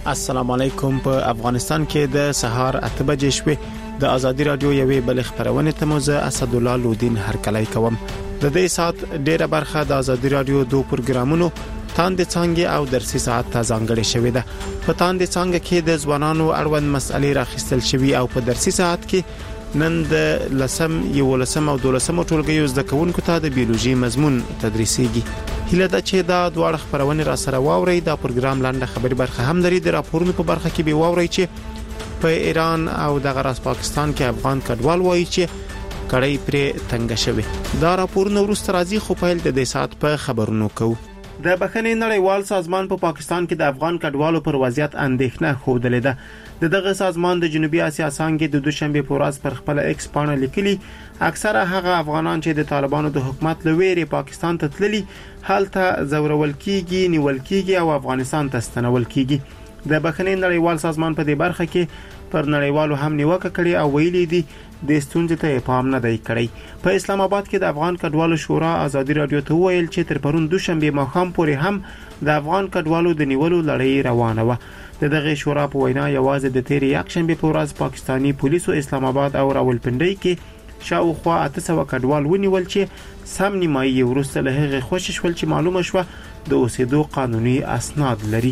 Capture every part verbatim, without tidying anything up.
السلام علیکم. په افغانستان کې د سهار اته بجې شوې د ازادي رادیو یوې بل خبرونه ته موزه اسد الله لودین هرکلی کوم. د دې سات ډیره برخه د ازادي رادیو دوه پروګرامونو تاند څنګه او درسي ساعت ته ځانګړې شوې ده. په تاند څنګه کې د ځوانانو اړوند مسالې راخستل شوې او په درسي ساعت کې نن د لسم یو لسم او دولسم ټولګیو زده کوونکو ته د بیولوژي مضمون تدریسيږي. هله دا چې دا دواړه خبرونه را سره واوري دا پروګرام لاندې خبري برخه هم لري. د راپورونو په برخه کې به واوري چې په ایران او د غرب پاکستان کې افغان کډوال وایي چې کړي پرې تنګ شوی. دا راپورونه ورسته راځي خو په دې سات په خبرونو کوو. د بخښنې نړیوال سازمان په پاکستان کې د افغان کډوالو پر وضعیت اندېښنه خوده لیده. د دغه سازمان د جنوبي اسیا څنګه د دوشنبه په ورځ پر خپل ایکس پاڼه لیکلي اکثره هغه افغانان چې د طالبانو د حکومت لویري پاکستان ته تللي حالته زورول کیږي نیول کیږي او افغانستان ته ستنول کیږي. د بخښنې نړیوال سازمان په دې برخه کې پر نړیوالو هم نیوکه کړې او ویلي دي د ستونزې ته پام نه دی کړی. په اسلام آباد کې د افغان کډوالو شورا ازادي رادیو ته ویل چې تر پرون دوشنبه ماښام پورې هم د افغان کډوالو د نیولو لړۍ روانه و. د دغه شورا په وینا یوازې د تیری یکشنبه په ورځ پاکستانی پولیسو اسلام آباد او راولپنډي کې شاوخوا اته سوه کډوال ونیول چې سم نیمایي ورسته له هغه خوشش ول چې معلومه شوه د اوسېدو قانوني اسناد لري.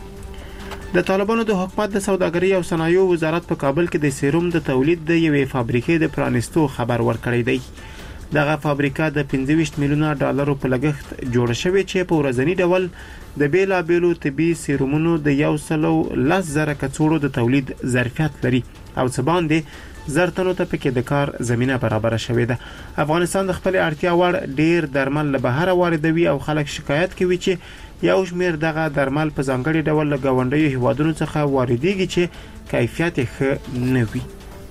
د طالبانو د حکومت د سوداګرۍ او صنایعو وزارت په کابل کې د سیروم د تولید د یوې فابریکې د پرانستو خبر ورکړی دی. دغه فابریکه د پنځه ویشت میلیونه ډالرو په لګښت جوړه شوې چې په ورځنی ډول د بیلا بیلو طبي سیرومونو د یو سلو لس زره کڅوړو د تولید ظرفیت لري او څه باندې زرتنو ته پکې د کار زمينه برابر شوې ده. افغانستان د خپل اړتیا وړ ډیر درمل له بهر واردوي او خلک شکایت کوي چې یو شمیر دغه درمل په ځانګړي ډول له غونډیو هیوادونو څخه واردېږي چې کیفیت یې ښه نه وي.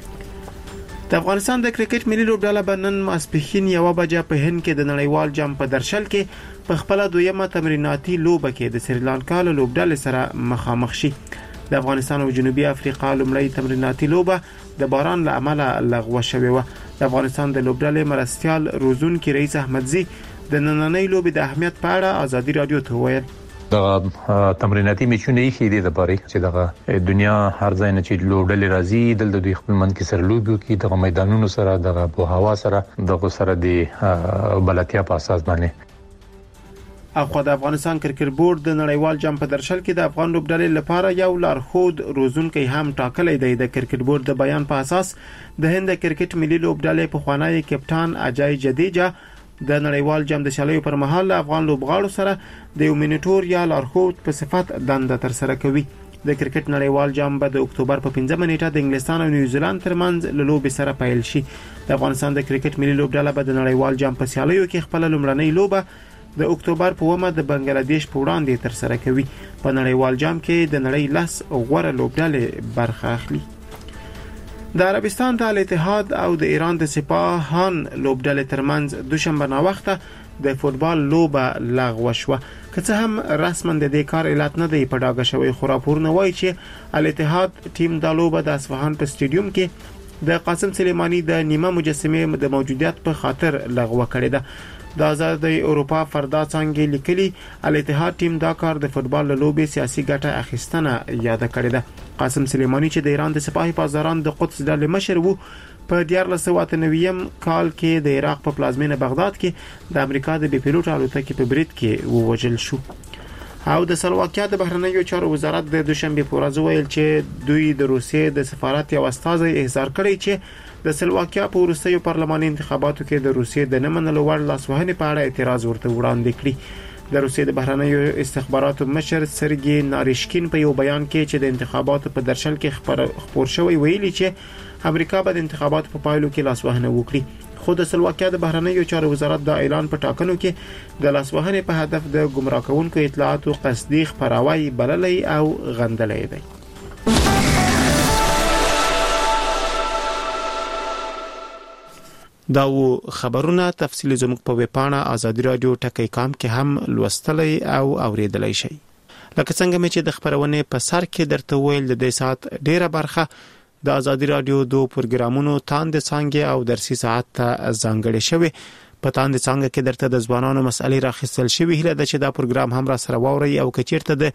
د افغانستان د کرکټ ملي لوبډله بنن ماسپخین یو بجې په هند کې د نړیوال جام په درشل کې په خپل دویمه تمریناتي لوبه کې د سریلانکا له لوبډلې سره مخامخ شي. د افغانستان او جنوبي افریقا لومړی تمریناتي لوبه د باران له امله لغوه شوې و. د افغانستان د لوبډلې مرستيال روزونکي رئیس احمدزي د نننۍ لوبې د اهمیت په اړه ازادي رادیو ته وویل. دغه تمریناتي میچونه یې خېدي د باري چې دغه دنیا هر ځای نه چې لوبډلې راځي دلته د خپل من کې سره لوبي کوي دغه میدانونو سره دغه په هوا سره دغه سره د بلاتیا په اساس باندې. اخو د افغانستان کرکټ بورډ د نړیوال جام په درشل کې د افغان لوبډلې لپاره یو لارښود روزونکي هم ټاکلی دی. د کرکټ بورډ د بیان په اساس د هند کرکټ ملي لوبډلې په خوانی کپټان اجای جدیجا د نړیوال جام د شالیو پر مهال افغان لوبغاړو سره د یو منیټور یا لارښود په صفت دنده تر سره کوي. د کرکټ نړیوال جام به د اکتوبر په پنځمه نیټه د انګلستان او نیوزیلند ترمنځ له لوبې سره پیل شي. د افغانستان د کرکټ ملي لوبډله به د نړیوال جام په شالیو کې خپل لومړنۍ لوبه د اکتوبر په اومه د بنگلاديش په وړاندې تر سره کوي. په نړیوال جام کې د نړۍ لس غوړه لوبډلې برخه اخلي. د عربستان د الاتحاد او د ایران د سپاهان لوبډلې ترمنځ دوشنبه نا وخته د فوتبال لوبه لغوه شوه. که څه هم رسما د دې کار علت نه دی په ډاګه شوی خو راپورونه وایي چې الاتحاد ټیم د لوبه د اصفهان په سټیډیوم کې د قاسم سلیمانی د نیمه مجسمه د موجودیت په خاطر لغوه کړې ده. د آزادۍ اروپا فردا څنګه لیکلي الاتحاد ټیم دا کار د فوتبال لوبې سیاسي ګټه اخیستنه یاد کړې ده. قاسم سلیمانی چې د ایران د سپاهي بازاران د قدس ډلې مشر وو په دیارلس سوه اته نوي کال کې د عراق په پلازمینه بغداد کې د امریکا د بي پیلوټ الوتکې په برید کې ووجل شو. او د سلواکیا د بهرنیو چارو وزارت د دوشنبه په ورځ ویل چې دوی د روسیې د سفارت یو استازی احضار کړی چې د سلواکیا په وروستیو پارلماني انتخاباتو کې د روسیې د نمنلو وړ لاسوهنې په اړه اعتراض ورته وړاندې کړی. د روسیې د بهرنیو استخباراتو مشر سرګي ناریشکین په یو بیان کې چې د انتخاباتو په درشل کې خبر شوی ویلي چې امریکا به د انتخاباتو په پایلو کې لاسوهنه وکړي. خو د سلواکیا د بهرنیو چارو وزارت د اعلان په ټاکنو کې د لاسوهنې په هدف د گمراه کوونکو اطلاعاتو قصدي خپراوی بللی او غندلی دی. دا و خبرونه تفصیلی زموږ په ویبپاڼه ازادي رادیو ټکی کام کې هم لوستلی او اوریدلی شئ. لکه څنګه مې چې د خبرونه په سر کې درته ویل د دې سات ډیره برخه د ازادي رادیو دوه پروګرامونو تاند څنګه او درسي ساعت ته ځانګړې شوی. په تاند څنګه کې درته د ځوانانو مسالې راخستل شوی. هله د چې دا پروګرام هم را سره واوري او کچیرته د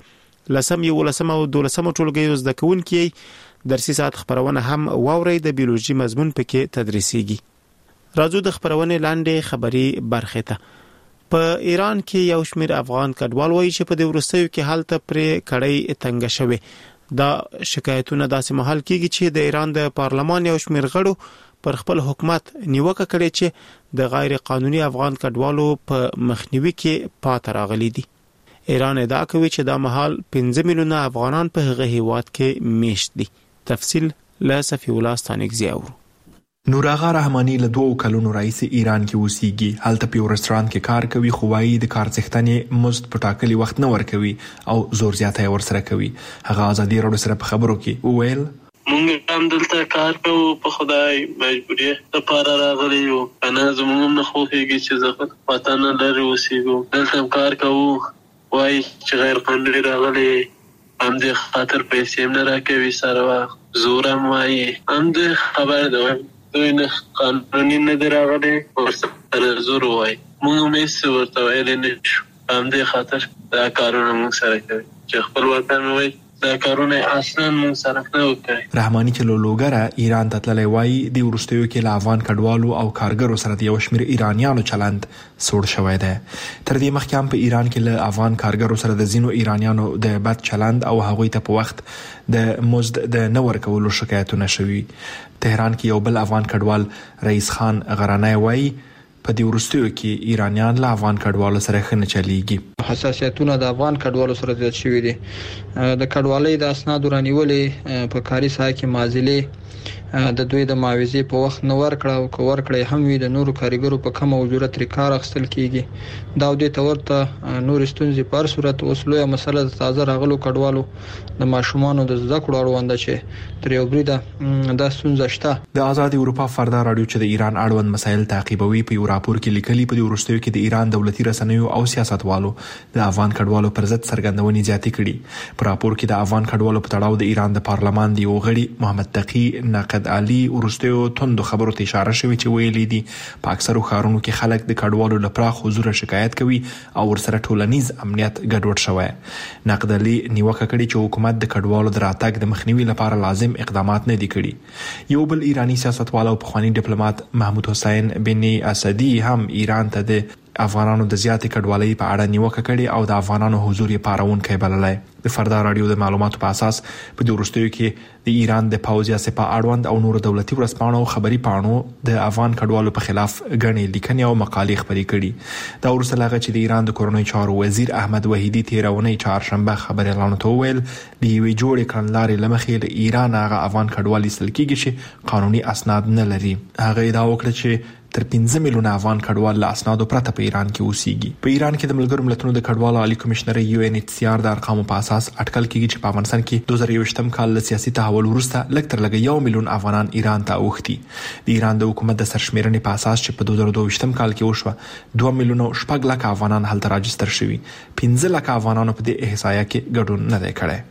لسم یو لسم او دولسم ټولګیو زده کوونکي درسي ساعت خبرونه هم واوري د بیولوژي مضمون پکې تدریسيږي. راځو د خبرونه لاندې خبري برخه ته. په ایران کې یو شمېر افغان کډوال وایي چې په دې وروستیو کې حالت پرې کړی تنګ شوی. دا شکایتونه داسې مهال کېږي چې د ایران د پارلمان یو شمېر غړو پر خپل حکومت نیوکه کړې چې د غیر قانوني افغان کډوالو په مخنیوي کې پاتې راغلي دي. ایران ادعا کوي چې دا مهال پنځه میلیونه افغانان په هغه هیواد کې میشت دي. تفصیل له صفی الله ستانکزی اورو. نوراغا رحمانی له دوه کلونو راځي ایران کې اوسېږي. هلته په رستورانت کې کار کوي، خو وايي د کار څښتنې مزد په ټاکلي وخت نه ورکوي او زور زیاتی ورسره کوي. هغه ازادي راډیو سره په خبرو کې وویل مونږ هم دلته کار کوو، په خدای مجبوري لپاره راغلي یو. انا زموږ نه خوښېږي چې زه وطن لرې اوسېږو. دلته هم کار کوو، وايي چې غیر قانوني راغلي، هم دې خاطر پیسې نه راکوي، سره وخت زور هم وايي. هم دې خبر ده دوی نه قانوني نه دی راغلی، ورسره زور وایي. موږ هم هېڅ ورته ویلی نه شو. هم دې خاطر دا کارونه موږ سره کوي چې خپل وطن وایي دا کارونه اصلا موږ سره نه وکړي. رحمانی چې له لوګره ایران ته تللی وایي د وروستیو کې له افغان کډوالو او کارګرو سره د یو شمېر ایرانیانو چلند سوړ شوی دی. تر دې مخکې هم په ایران کې له افغان کارګرو سره د ځینو ایرانیانو د بد چلند او هغوی ته په وخت د مزد د نه ورکولو شکایتونه شوي. تهران کې یو بل افغان کډوال رئیس خان غرانی وایي په دې وروستیو کې ایرانیان له افغان کډوالو سره ښه نه چلیږي. حساسیتونه د افغان کډوالو سره زیات شوي دي. د کډوالۍ د اسنادو رانیولې په کاري ساحه کې معضلې، د دوی د معاوضې په وخت نه ورکړه او که ورکړی هم وي د نورو کارګرو په کم اجرت ترې کار اخیستل کیږي. دا او دې ته ورته نور ستونزې په هر صورت اوس لویه مسله د تازه راغلو کډوالو د ماشومانو د زده کړو اړوند ده چې تر یو بریده دا ستونزه شته. د آزاد اروپا فردا راډیو چې د ایران اړوند مسایل تعقیبوي په یو راپور کې لیکلي په دې وروستیو کې د ایران دولتي رسنیو او سیاستوالو د افغان کډوالو پر ضد څرګندونې زیاتې کړي. په راپور کې د افغان کډوالو په تړاو د ایران د پارلمان د یو غړي محمد تقی نقد علي ورستیو توندو خبرو ته اشاره شوی چې ویلي دي په اکثرو ښارونو کې خلک د کډوالو لپاره حضور شکایت کوي او ورسره ټولنیز امنیت ګډوډ شوی. نقد علي نیوکه کړې چې حکومت د کډوالو د راتګ د مخنیوي لپاره لازم اقدامات نه دي کړي. یو بل ایرانی سیاستوال او پخوانی ډیپلوماټ محمود حسین بن اسدی هم ایران ته د افغانانو د زیاتې کډوالۍ په اړه نیوکه کړې او د افغانانو حضور یې پارونکی بللی. د فردا راډیو د معلوماتو په اساس په دې وروستیو کې د ایران د پوځ یا سپاه اړوند او نورو دولتي ورځپاڼو خبري پاڼو د افغان کډوالو په خلاف غنې لیکنې او مقالې خپرې کړي. دا وروسته لاغه چې د ایران د کورنۍ چارو وزیر احمد وحیدی تیرونې چهارشنبه خبري اعلان ته ویل د یوې جوړې کړنلارې لمخې له ایران هغه افغان کډوالي سل کېږي چې قانوني اسناد نه لري. هغه ادعا وکړه چې تر پنځه میلیونه افغان کډوال له اسنادو پرته په ایران کې اوسېږي. په ایران کې د ملګرو ملتونو د کډوالو عالی کمشنر یو ان ایچ سی آر د ارقامو په اساس اټکل کېږي چې په افغانستان کې دوه زره یوویشتم کال له سیاسي تحول وروسته لږ تر لږه یو میلیون افغانان ایران ته اوښتي. د ایران د حکومت د سرشمیرنې په اساس چې په دوه زره دوه کال کې وشوه دوه میلیونه شپږ لکه افغانان هلته راجستر شوي. پنځه لکه افغانانو په دې احصایه کې ګډون نه دی کړی.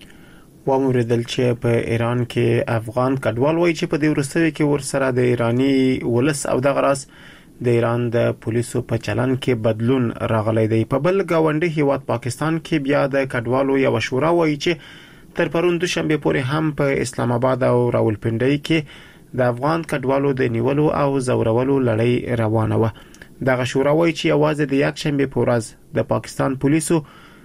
واموریدل چې په ایران کې افغان کډوال وایي چې په دې وروستیو کې ورسره د ایرانی ولس او د غراس د ایران د پولیسو په چلن کې بدلون راغلی دی. په بل گاونډي هیواد پاکستان کې بیا د کډوالو یو شورا وایي چې تر پرون دوشنبه پورې هم په اسلام آباد او راولپنډي کې د افغان کډوالو د نیولو او زورولو لړۍ روانه و. دغه شورا وایي چې یوازې د یک شنبه په ورځ د پاکستان پولیسو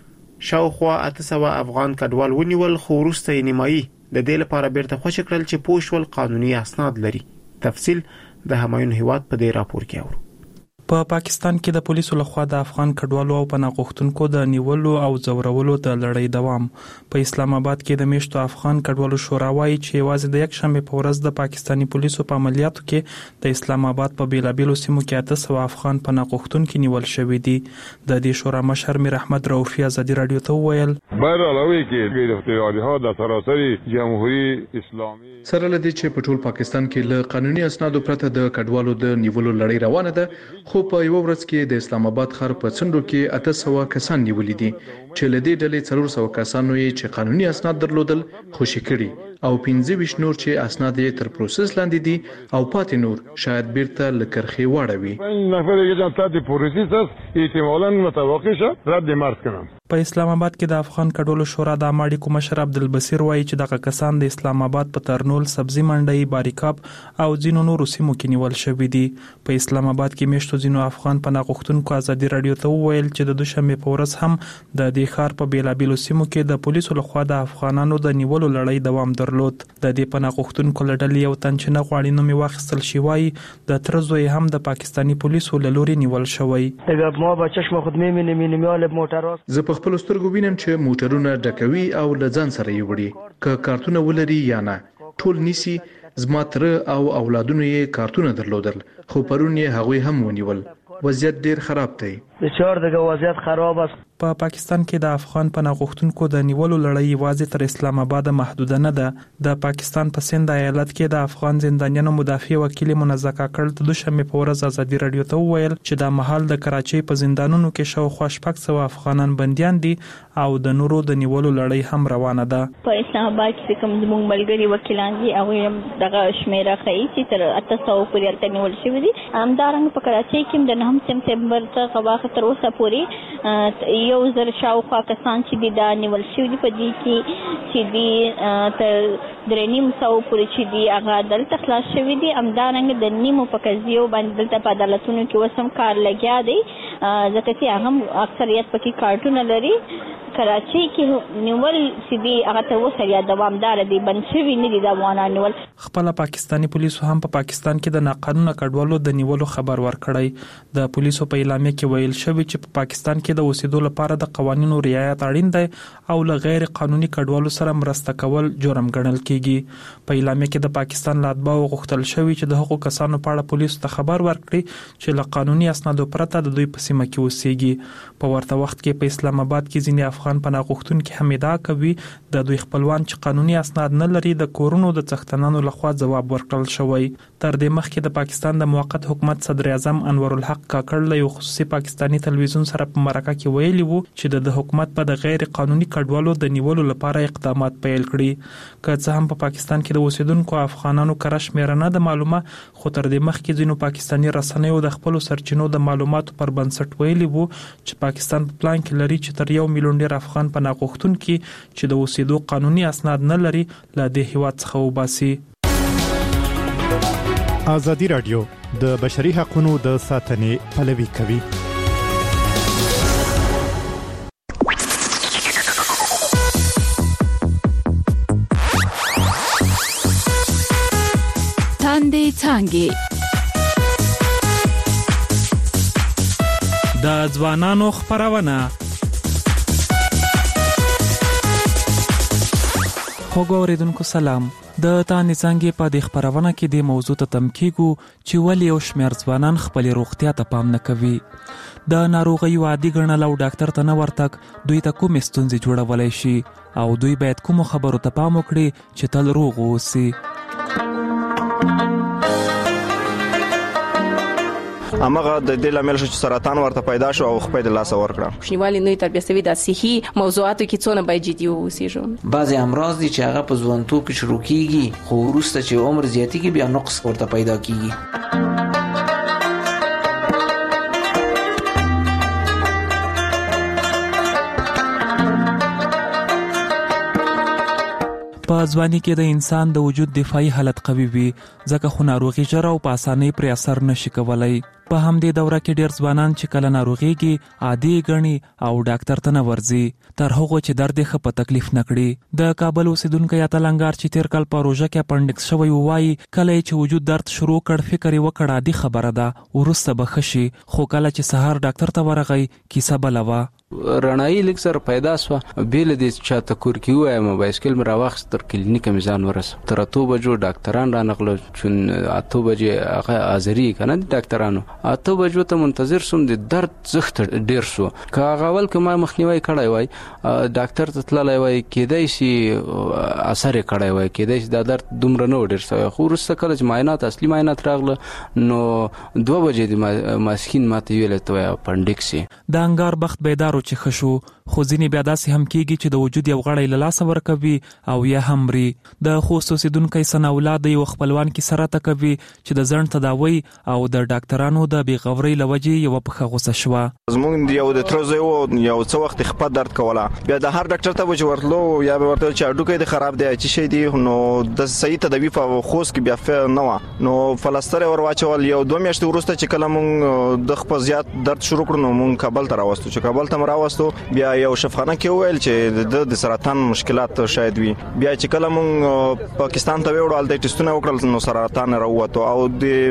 شاوخوا اته سوه افغان کډوال ونیول، خو وروسته یې نیمایي د دې لپاره بیرته خوشی کړل چې پوښول قانوني اسناد لري. تفصیل د همایون هیواد په دې راپور کې اورو. په پاکستان کې د پولیسو لخوا د افغان کډوالو او پناه غوښتونکو د نیولو او زورولو د لړۍ دوام. په اسلام آباد کې د میشتو افغان کډوالو شورا وایي چې یوازې د یک شنبه په ورځ د پاکستاني پولیسو په عملیاتو کې د اسلام آباد په بیلابیلو سیمو کې اته سوه افغان پناه غوښتونکي نیول شوي دي. د دې شورا مشر میر احمد رؤفي ازادي راډیو ته وویل بر علاوه کې گرفتاری ها د سراسر جمهوریت اسلامي سره لدی چې په ټول پاکستان کې له قانوني اسنادو پرته د کډوالو د نیولو لړۍ روانه ده، خو په یو ورځ کې د اسلام آباد ښار په څنډو کې اته سوه کسان نیولي دي چې له دې ډلې څلور سوه کسانو یې چې قانوني اسناد درلودل خوشي کړي او پنځه ویشت نور چې اسناد یې تر پروسس لاندې دي او پاتې نور شاید بیرته لکرخي واړوي. نفر یې جان تاسو پروسس است احتمالاً متوقع شه رد مرز کنم. په اسلام آباد کې د افغان کډوالو شورا د اماړي کوم مشر عبدالبصیر وایي چې دغه کسان د اسلام آباد په ترنول، سبزی منډي، باریکاب او ځینو نورو سیمو کې نیول شوي دي. په اسلام آباد کې میشتو ځینو افغان پناه غوښتونکو ازادي رادیو ته وویل چې د دوشنبه په ورځ هم د دې ښار په بیلابیلو سیمو کې د پولیسو لخوا د افغانانو د نیولو لړۍ دوام درلود. د دې پناه غوښتونکو لړل یو تن چې نه غواړي نوم یې واخیستل شي وایي د تر زوی هم د پاکستاني پولیسو له لوري نیول شوی. ما با چشم خود می‌بینم مینیمال موټر زه په خپل سترګو وینم چې موټرونه ډکوي او لځان سره یې وړي که کارتونه ولري یا نه ټول نیسی. زما تر او اولادونو یې کارتونه درلودل خو پرون یې هغوی هم ونیول. وضعیت ډیر خراب دی. بسیار دغه وضعیت خراب است. په پاکستان کې د افغان پناه غوښتونکو د نیولو لړۍ یوازې تر اسلام آباد محدوده نه ده. د پاکستان په سند ایالت کې د افغان زندانیانو مدافع وکیل منزه کاکړ د دوشنبه په ورځ ازادي رادیو ته وویل چې د مهال د کراچۍ په زندانونو کې شاوخوا شپږ سوه افغانان بنديان دي او د نورو د نیولو لړۍ هم روانه ده. په اسلام آباد کې کوم زموږ ملګري وکیلان دي هغه هم دغه شمیره ښیي چې تر اته سوه پورې هلته نیول شوي دي. همدارنګه په کراچۍ کې هم د نهم سپتمبر څخه واخه تر اوسه پورې یو زر شاوخوا کسان چې دي دا نیول شوي دي. په دې کې چې دي تر درې نیم سوه پورې چې دي هغه دلته خلاص شوي دي. همدارنګه د نیمو په قضیو باندې دلته په عدالتونو کې اوس هم کار لګیا دی ځکه چې هغه هم اکثریت پکې کارټونه لري. کراچۍ کې نیول چې دي هغه تر اوسه یا دوامدار دي، بند شوي نه دي د افغانانو نیول. خپله پاکستاني پولیسو هم په پاکستان کې د ناقانونه کډوالو د نیولو خبر ورکړی. د پولیسو په اعلامیه کې ویل شوی چې په پاکستان کې د اوسېدو لپاره د قوانینو رعایت اړین دی او له غیر قانوني کډوالو سره مرسته کول جرم ګڼل کیږي. په اعلامیه کې د پاکستان له اتباعو غوښتل شوی چې د هغو کسانو په اړه پولیسو ته خبر ورکړي چې له قانوني اسنادو پرته د دوی په سیمه کې اوسېږي. په ورته وخت کې په اسلام آباد کې ځینې افغان پناه غوښتونکي هم ادعا کوي د دوی خپلوان چې قانوني اسناد نه لري د کورونو د څښتنانو لخوا ځواب ورکړل شوی. تر دې مخکې د پاکستان د موقت حکومت صدر اعظم انور الحق کاکړ له یو خصوصي پاکستاني تلویزیون سره په مرکه کې ویلي وو چې د حکومت په د غیر قانوني کډوالو د نیولو لپاره اقدامات پیل کړي. که څه هم په پاکستان کې د اوسیدونکو افغانانو کره شمیره نه ده معلومه، خو تر دې مخکې ځینو پاکستاني رسنیو د خپلو سرچینو د معلوماتو پر بنسټ ویلي وو چې پاکستان په پلان کې لري چې تر یو میلیون ډیر افغان پناه غوښتونکي چې د اوسېدو قانوني اسناد نه لري له دې هیواد څخه وباسي. ازادي رادیو د بشري حقوقو د ساتنې پلوي کوي. تاندې څانګې د ځوانانو خبرونه. خوږو اوریدونکو سلام. د تاندې څانګې په دې خبرونه کې د موضوع ته تم کیږو چې ولې یو شمېر ځوانان خپل روغتیا ته پام نه کوي. د ناروغیو عادي ګڼل او ډاکټر ته نه ورتګ دوی ته کومې ستونزې جوړولی شي او دوی باید کومو خبرو ته پام وکړي چې تل روغ واوسي. امغه د دې لامل شو چې سرطان ورته پیدا شو او خپل د لاس ورکړه. شنیوالي نوې تربیه سوي د صحي موضوعاتو کې څونه باید جدي اوسېږو. بعضي امراض دي چې هغه په ځوانتوب کې شروع کیږي خو وروسته چې عمر زیاتېږي بیا نقص ورته پیدا کیږي. په ځواني کې د انسان د وجود دفاعي حالت قوي وي ځکه خو ناروغي ژر او په اسانۍ پرې اثر نشي کولای. په همدې دوره کې ډېر ځوانان چې کله ناروغيږي عادي ګڼي او ډاکټر ته نه ورځي تر هغو چې درد یې ښه په تکلیف نه کړي. د کابل اوسیدونکی اتلنګار چې تیر کال په روژه کې اپنډکس شوی وایي کله چې وجود درد شروع کړ فکر یې وکړ عادي خبره ده وروسته به ښه شي، خو کله چې سهار ډاکټر ته ورغی کیسه بله وه. رڼایي لږ سره پیدا سوه بېله دې چاته کور کې ووایم بایسکل مې راواخیست تر کلینیکه مې ځان ورسو تر اتو بجو ډاکټران رانغلل چون اتو بجې هغه حاضري که نه دي ډاکټرانو اته بجو ته منتظر سوم د درد زخت ډیر شو که اول که ما مخنیوي کړای وای ډاکټر ته تللی وای کېدای شي اثر کړای وای کېدای شي دا درد دومره نه ډیر شوی خو وروسته کله چې معاینات اصلي معاینات راغله نو دوه بجې د ماسکین ماته ویل ته اپنډکس د انګار بخت بیدارو چې خشو خو ځینې بیا داسې هم کېږي چې د وجود یو غړی له لاسه ورکوي او یا هم مري د خوست اوسېدونکی ثنا الله د یو خپلوان کې سره تکوي چې د ځنډ تداوی او د ډاکټرانو د بېغورۍ له وجې یوه پښه غوسه شوه. زموږ یو د تره زوی و یو څه وخت خپه درد کوله بیا د هر ډاکټر ته به چې ورتلو یا به ورته چې هډوکی دې خراب دی چې شی دی نو د صحیح تداوي په خوست کې بیا نه وه نو فلسطر یې ور واچول یو دوه میاشتې وروسته چې کله مونږ د خپل زیات درد شروع کړو نو مونږ کابل ته راوستو چې کابل ته راوستو بیا یو شفاخانه کې ویل چې د سرطان مشکلات شاید وي بیا چې کله مونږ پاکستان ته وړو الته ټیسټونه وکړل نو سرطان راووتو او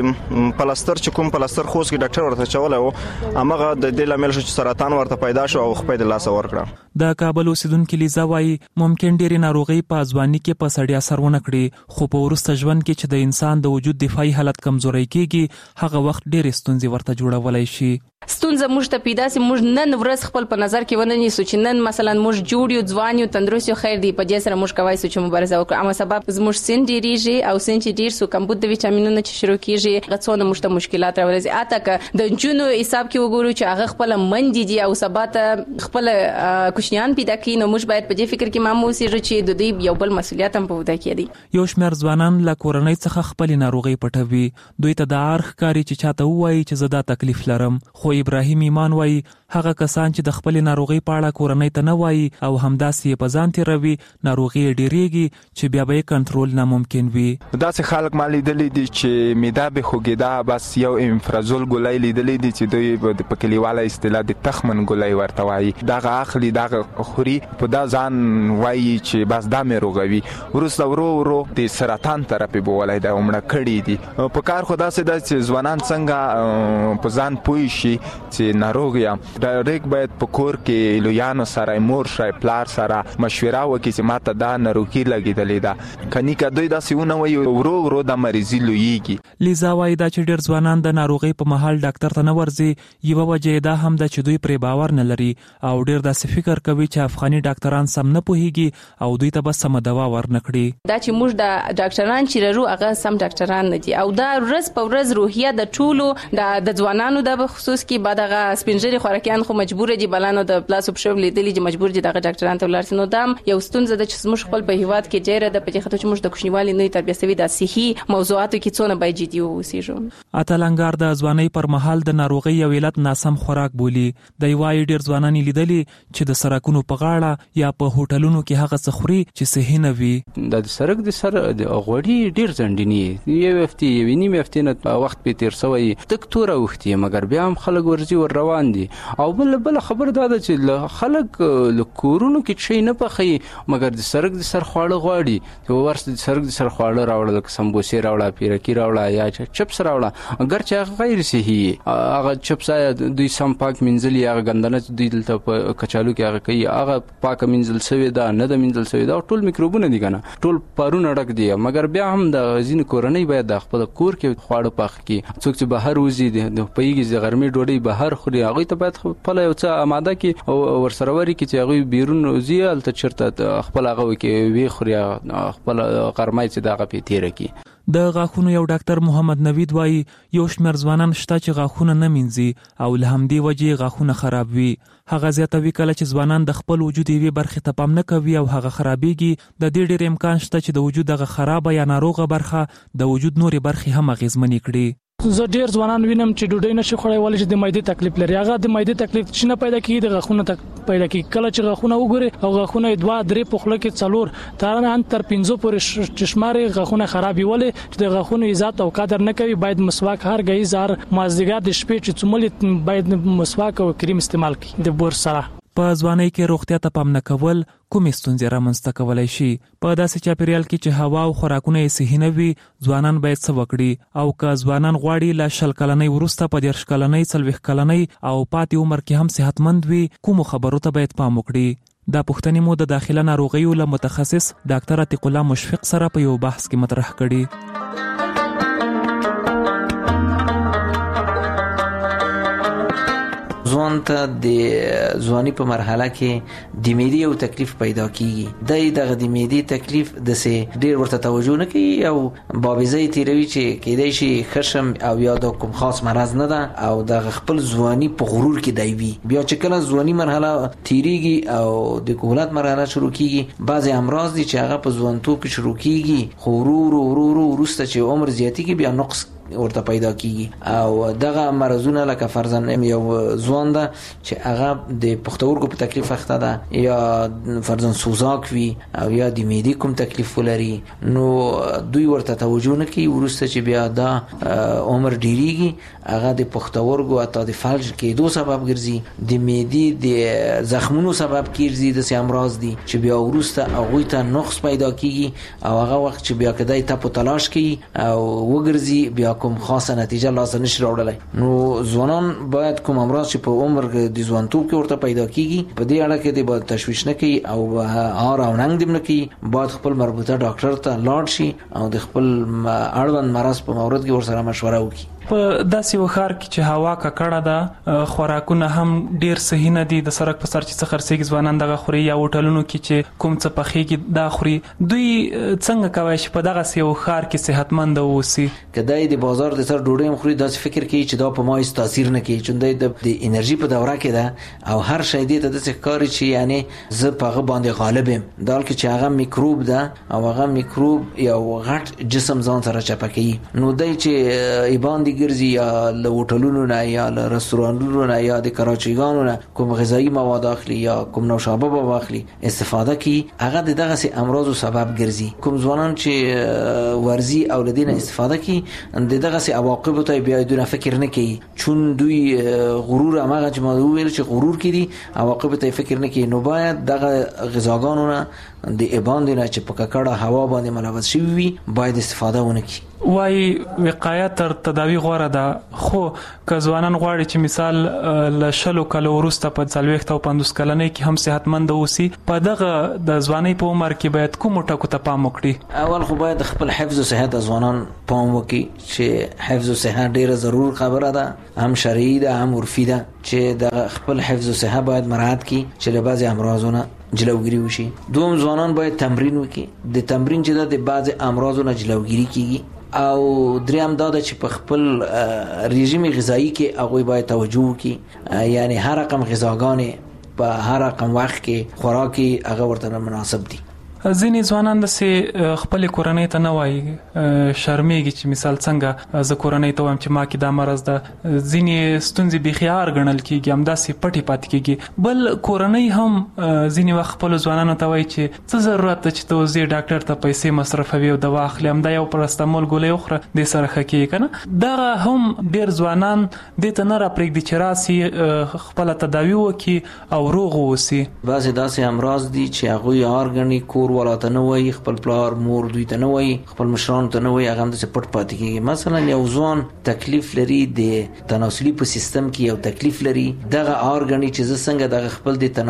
د پلاستر چې کوم پلاستر خوست کې ډاکټر ورته چولای و هغه د دې لامل شو چې سرطان ورته پیدا شو او خپل د لاس ورکړه. د کابل اوسیدونکو لیزا وایي ممکن ډېری ناروغي په ځواني کې په سړی اثر ونه کړي خو په وروسته ژوند کې چې د انسان د وجود دفاعي حالت کمزوري کیږي هغه وخت ډېرې ستونزې ورته جوړولای شي. ستونزه موږ ته پیدا سي موږ نن ورځ خپل په نظر کې ونه نیسو چې نن مثلا موږ جوړ یو ځوان یو تندرست یو خیر دی په دې سره موږ کوي چې مبارزه وکړو اما سبب زموږ سن ډیریږي او سن چې ډیر سو کمبود د ویټامینونو چې شروع کیږي غڅونه موږ ته مشکلات راولي اته ک د جنونو حساب کې وګورو چې هغه خپل مندي دي او سبات خپل کوشنیان پیدا کوي نو موږ باید په دې فکر کې ماموسي چې د دې یو بل مسولیت هم په ودا کې دي. یو شمېر ځوانان له کورنۍ څخه خپل ناروغي پټوي دوی ته د ارخ کاری چې چاته وایي چې زدا تکلیف لرم خو ابراهیم ایمان وایي هغه کسان چې د خپل ناروغي په اړه کورنۍ ته نه وایي او همداسې په ځان تیروي ناروغي ډیریږي چې بیا به کنټرول ناممکن وي. داسې خلک ما لیدلي دي چې معده به خوږېده بس یو امفرازول ګولۍ لیدلي دي چې دوی په کلیواله اصطلاح د تخمن ګولۍ ورته وایي دغه اخلي دغه خوري په دا ځان وایي چې بس دا مې روغوي وروسته ورو ورو د سرطان تراپي به ولای دا عمره کړي دي په کار خو داسې ده چې ځوانان څنګه په ځان پوه شي چې ناروغ یم ډایرک باید په کور کې لویانو سره مور شای پلار سره مشوره وکړي چې ماته دا ناروغي لګیدلې ده کني که دوی داسې ونه وایي ورو ورو د مریضي لویږي. لیزا وایي دا چې ډېر ځوانان د ناروغۍ په مهال ډاکټر ته نه ورځي یوه وجه دا هم ده چې دوی پرې باور نه لري او ډېر داسې فکر کوي چې افغاني ډاکټران سم نه پوهیږي او دوی ته به سمه دوا ورنکړي. دا چې موږ د ډاکټران چې لرو هغه سم ډاکټران نه دي او دا ورځ په ورځ روحیه د ټولو د ځوانانو د خصوص کې بعد هغه سپینځري خوراکیان خو مجبور دي بلانو د پلاسو په شوب لیدلې چې مجبور دي دغه ډاکټران ته ولرسي نو دا یو ستونزه ده چې موږ خپل په هیواد کې ډیره د پدې خاطر چې موږ د کوچنیوالي نه تربیه سوي د صحي موضوعاتو کې څونه باید جدي اوسېږو. اتلنګار د ځوانۍ پر مهال د ناروغي یو علت ناسم خوراک بولی د یوای ډیر ځوانان لیدلي چې د سرکونو په غاړه یا په هوټلونو کې هغه څه خوري چې صحي نه وي. د سرک د سر د غوړي ډیر ځندنی یو هفته یو نیم هفته نه وخت په تیر سوی تک تور وختي مګر بیا هم خلک ورزي ور روان دي او بل بل خبر دا ده چې خلک له کورونو کې شي نه پخې مګر د سرک د سر خواړه غواړي چې ورس د سرک د سر خواړه راوړل لکه سمبوسې راوړل پیرکی راوړل یا چپس راوړل اگر چې غیر صحي هغه چپس دوی سم پاک منځلي هغه غندنه دوی دلته په کچالو کې هغه کوي هغه پاک منځل سوی دا نه د منځل سوی دا ټول میکروبونه دي کنه ټول پارونه ډک دي مګر بیا هم د غزین کورنۍ باید د خپل کور کې خواړه پاک کړي څوک چې بهر وزي د پیګي د غرمې ډوډۍ بهر خوري هغه ته باید خپل یو څه آماده کې او ورسروري کې چې هغه بیرون وزي الته چرته خپل هغه کې وی خوري خپل غرمای چې دغه په تیر کې. د غاښونو یو ډاکټر محمد نوید وایي یو شمېر ځوانان شته چې غاښونه نه مینځي او له همدې وجې غاښونه خراب وي. هغه زیاتوي کله چې ځوانان د خپل وجود یوې برخې ته پام نه کوي او هغه خرابېږي د دې ډېر امکان شته چې د وجود هغه خرابه یا ناروغه برخه د وجود نورې برخې هم اغېزمنې کړي. زه ډیر ځوانان وینم چې ډوډۍ نشي خوړای ولې چې د معدې تکلیف لري هغه د معدې تکلیف چې نه پیدا کیږي د غاښونو تک پیدا کیږي کله چې غاښونه وګوري او غاښونه دوه درې په خوله کې څلور تر نه تر پنځه پورې چشماري غاښونه خرابي ولې چې د غاښونو عزت او قدر نه کوي باید مسواک هر غي زار مازدیګر د شپې چې څومره باید مسواک او کریم استعمال کړي د بور سره. په ځوانۍ کې روغتیا ته پام نه کول کومې ستونزې رامنځته کولی شي. په داسې چاپیریال کې چې هوا او خوراکونه یې صحي نه وي ځوانان باید څه وکړي او که ځوانان غواړي له شل کلنۍ وروسته په دېرش کلنۍ څلوېښت کلنۍ او پاتې عمر کې هم صحتمند وي کومو خبرو ته باید پام وکړي. دا پوښتنې مو د داخله ناروغیو له متخصص ډاکټر عتیق الله مشفق سره په یو بحث کې مطرح کړي. ځوان ته د ځواني په مرحله کې د معدې یو تکلیف پیدا کیږي. د دغه د معدې تکلیف د سه ډیر ورته توجه نه کوي او بابیزه تیروي چې کېدای شي خشم او یا د کوم خاص مرض نه ده او د خپل ځواني په غرور کې دی وي. بیا چې کله ځواني مرحله تیریږي او د کهولت مرحله شروع کیږي، بعضی امراض دي چې هغه په ځوانتوب کې شروع کیږي، خو ورو ورو ورو وروسته چې عمر زیاتیږي بیا نقص ورته پیدا کیږي او دغه مرزونه لکه فرضاً یو ځوان ده چې هغه د پښتورګو په تکلیف اخته ده یا فرضاً سوزاک وي او یا د معدې کوم تکلیف ولري، نو دوی ورته توجه نه کوي. وروسته چې بیا دا عمر ډیریږي هغه د پښتورګو اته د فلج کېدو سبب ګرځي، د معدې د زخمونو سبب کیږي، د سي امراض دي چې بیا وروسته هغه ته نقص پیدا کیږي او هغه وخت چې بیا کدی ته په تلاش کوي او وګرځي بیا کوم خاصه نتیجه لاسته نشي راوړلای. نو ځوانان باید کوم امراض چې په عمر د ځوانتوب کې ورته پیدا کیږي په دې اړه کې د باید تشویش نه کوي او هار او ننګ دې نه کوي، باید خپل مربوطه ډاکټر ته لاړ شي او د خپل اړوند مرض په مورد کې ورسره مشوره وکړي. په داسې وخار کې چې هوا ککړه ده، خوراکونه هم ډیر صحیح نه دي، د سړک په سر چې څه خرڅېږي ځوانان دغه خوري یا هوټلونو کې چې کوم څه پخېږي دا خوري. دوی څنګه کوي چې په دغه سیو خار کې صحتمند اوسي؟ کدی د بازار د سر ډوډۍ خوري داسې فکر کوي چې دا په ما هیڅ تاثیر نه کوي، چې د انرژي په دوره کې ده او هر شی دې ته د ښکاری چې یعنی زه په هغه باندې غالب یم، دا کې چې هغه میکروب ده او هغه میکروب یو غټ جسم ځان سره چپکي. نو دای چې ایبان دي ګرځي یا له هوټلونو نه یا له رستورانونو نه یا د کراچیګانو نه کوم غذایی مواد اخلي یا کوم نوشابه به اخلي استفاده کوي، هغه دغه سي امراضو سبب ګرځي. کوم ځوانان چې ورزي او لدینه استفاده کوي دغه سي عواقب ته بیا دونه فکر نه کوي، چون دوی غرور هغه چې ما ویل چې غرور کړي عواقب ته فکر نه کوي. نو باید دغه غذاګانو نه د ایبان دي نه چې په ککړه هوا باندې ملوث شوی وي باید استفاده ونه کړي. وای وقایه تر تداوی غوړه ده، خو که ځوانان غواړي چې مثال ل شلو کلو وروسته په څلوېښت او پنځوس کلنۍ کې هم صحتمند اوسي، په دغه د ځوانۍ په عمر کې باید کوم ټکو ته پام وکړي؟ اول خو باید خپل حفظ او صحت ځوانان پام وکړي چې حفظ او صحت ډیره ضرور خبره ده، هم شرعي ده هم عرفي ده، چې د خپل حفظ او صحت باید مراعات کړي چې له بعضي امراضونو جلوګیری وشي. دوم ځوانان باید تمرین وکړي، د تمرین چې د بعضي امراضونو جلوګیری کیږي. او دریم دا چې په خپل رژیم غذایی کې هغه باید توجه وکړي، یعنی هر رقم غذاګانې په هر رقم وخت کې خوراکي هغه ورته مناسب دي. ځینې ځوانان د سه خپل کورنۍ ته نه وایي، شرمېږي چې مثال څنګه زه کورنۍ ته وایم چې ما کې دا مرض ده، ځینې ستونزې بخیار ګڼل کېږي، همداسې پټې پاتې کېږي. بل کورنۍ هم ځینې وخت خپل ځوانانو ته وایي چې څه ضرورت ده چې ته اوس ځې ډاکټر ته پیسې مصرفوي او دوا اخلي، همدا یو پرستمول ګولۍ وخوره دې سره ښه کېږي که نه. دغه هم ډېر ځوانان دې ته نه راپرېږدي چې راسي خپله تداوي وکړي او روغ واوسي. بعضې داسې امراض دي چې هغوی یار ګڼي، کور ولاته نه وایي، خپل پلار مور دوی ته نه وایي، خپل مشرانو ته نه وایي، هغه هم داسې پټ پاتې کېږي. مثلا یو ځوان تکلیف لري د تناسلي په سیستم کې، یو تکلیف لري، دغه آر ګڼي چې زه څنګه دغه خپل د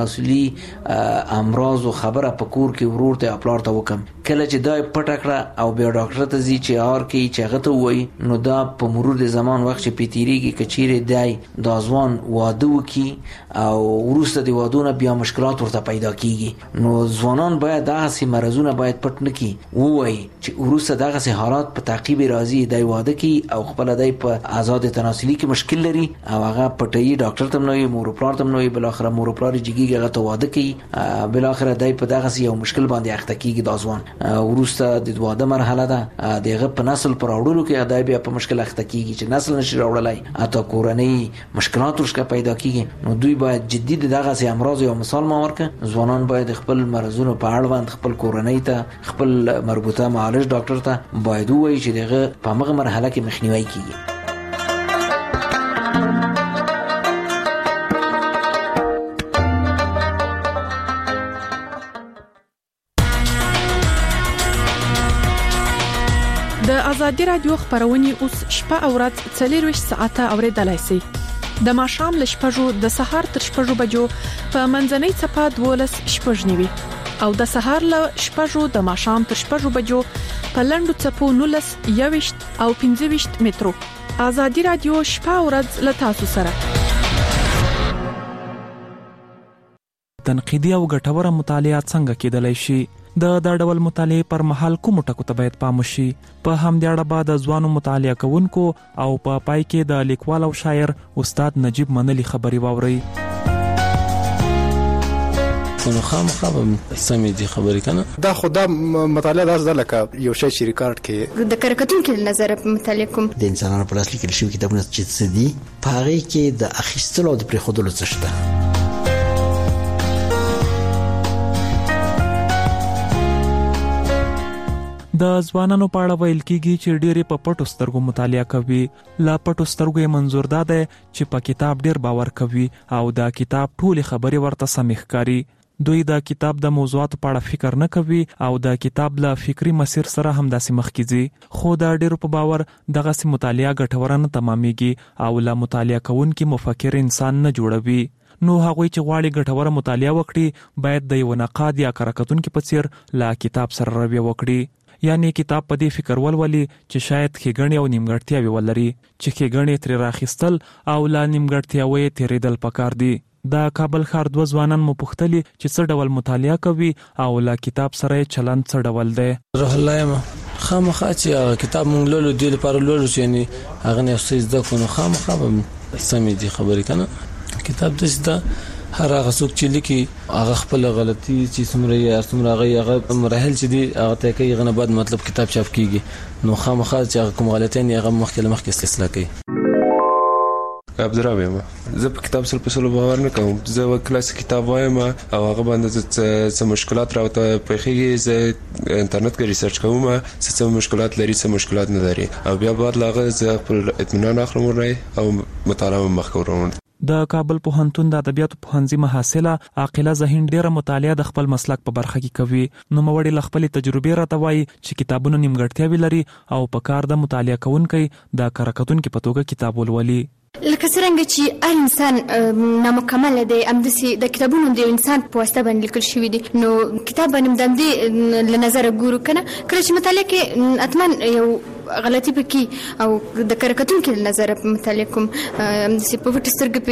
تناسلي امراضو خبره په کور کې ورور ته پلار ته وکم. کله چې دا پټ کړه او بیا ډاکټر ته ځي چې آر کوي چې هغه ته وایي، نو دا په مرور د زمان وخت چې پیتیریږي که چیرې دی دا ځوان واده وکړي او وروسته د وادونه بیا مشکلات ورته پیدا کېږي. نو ځوانان باید دغسې مرضونه باید پټ نه کړي، ووایي چې وروسته دغسې حالات په تعقیب راځي، دی واده کوي او خپله دی په آزاد تناسلي کې مشکل لري او هغه پټوي، ډاکټر ته هم نه وایي، مور و پلار ته هم نه وایي، بالاخره مور و پلار یې جګېږي هغه ته واده کوي، بالاخره دی په دغسې یو مشکل باندې اخته کېږي. دا ځوان وروسته د واده مرحله ده، د هغه په نسل په راوړلو کې دی بیا په مشکل اخته کېږي چې نسل نشي راوړلی، حتی کورنۍ مشکلات ورشکه پیدا کېږي. نو دوی باید جدي د دغسې امراضو یو مثال ما ورکړه. ځوانان باید خپل مرضونو په اړوند خپل کورنۍ ته، خپل مربوطه معالج ډاکټر ته باید ووایي چې دغه په هغه مرحله کې مخنیوي کیږي. د ازادي رادیو خبرونه اوس شپه او ورځ څلور ساعته اوریدلای شئ. د ماښام ل شپږو د سهار تر شپږو بجو په منځنۍ صفه دولس شپږ نیوي او د سهار ل شپږو د ماښام تر شپږو بجو په لندو صفو نولس یويشت او پنځه ویشت مترو. ازادي رادیو شپه او ورځ ل تاسو سره. تنقیدي او ګټوره مطالعه څنګه کېدلی شي؟ د دا ډول مطالعه پر مهال کوم ټکو ته باید پام وشي؟ په همدې اړه به د ځوانو مطالعه کوونکو او په پای کې د لیکوال او شاعر استاد نجیب منلی خبري واوري. نو خامخا به سمې دي خبرې کنه دا خو دا مطالعه داسې ده لکه یو شی چې ریکارډ کې د کارکتونکو له نظر مطالعه کوم د انسانانو په لاس لیکل شوي کتابونه چې څه دي په هغې کې د اخیستلو او د پرېښودلو څه شته. د ځوانانو په اړه ویل کېږي چې ډېرې په پټو سترګو مطالعه کوي. لا پټو سترګو یې منظور دا دی چې په کتاب ډېر باور کوي او د کتاب ټولې خبرې ورته سمې ښکاري. دوی د کتاب د موضوعاتو په اړه فکر نه کوي او د کتاب له فکری مسیر سره همداسې مخکې ځي. خو د ډېرو په باور دغسې مطالعه ګټوره نه تمامېږي او له مطالعه کوونکي مفکر انسان نه جوړوي. نو هغوی چې غواړي ګټوره مطالعه وکړي باید د یو نقاد یا کارکتونکي په څیر له کتاب سره رویه وکړي. یعنی کتاب په دې فکر ولولي چې شاید ښېګڼې او نیمګړتیاوې ولري چې ښېګڼې ترې راخیستل او لا نیمګړتیاوې تېرېدل پکار دي. د کابل ښار دوه ځوانان مو پوښتلي چې څه ډول مطالعه کوي او له کتاب سره یې چلند څه ډول دی. روح الله یم خامخا چې کتاب مونږ لولو دې لپاره لولو چې یعنی هغه نه څه زده کړو نو خامخا به سمې دي خبرې کنه. کتاب داسې ده هر هغه څوک چې لیکي هغه خپل غلطي چې څومره یې څومره هغه هغه مراحل چې دي هغه ته کوي هغه نه بعد مطلب کتاب چاپ کیږي نو خامخا چې هغه کوم غلطي نه هغه مخکې مخکې اصلاح کوي. عبدالرحمن یم زه په کتاب سره په سلو باور نه کوم. زه کلاس کتاب وایم او هغه باندې څه مشکلات راوته پېښېږي زه انټرنیټ کې ریسرچ کوم چې څه مشکلات لري څه مشکلات نه لري او بیا بعد لاغه زه خپل اطمینان اخلم ورای او مطالعه مخ کوم. د کابل پوهنتون د ادبیاتو پوهنځي محصله عاقله زهین ډیره مطالعه د خپل مسلک په برخه کې کوي. نو موړي ل خپل تجربه راته وایي چې کتابونه نیمګړتیاوي لري او په کار د مطالعه کوونکي د کارکتونکو په توګه کتاب ولولي. لکه څنګه چې هر انسان نامکمل دی همداسې د کتابونو د انسان په واسطه باندې لیکل شوي دي نو کتاب باندې د دې له نظره ګورو کنه کله چې مطالعه کې اتمن یو غلطي پکې او د کارکتونکو له نظره مطالعه کوم همداسې په پټ سترګې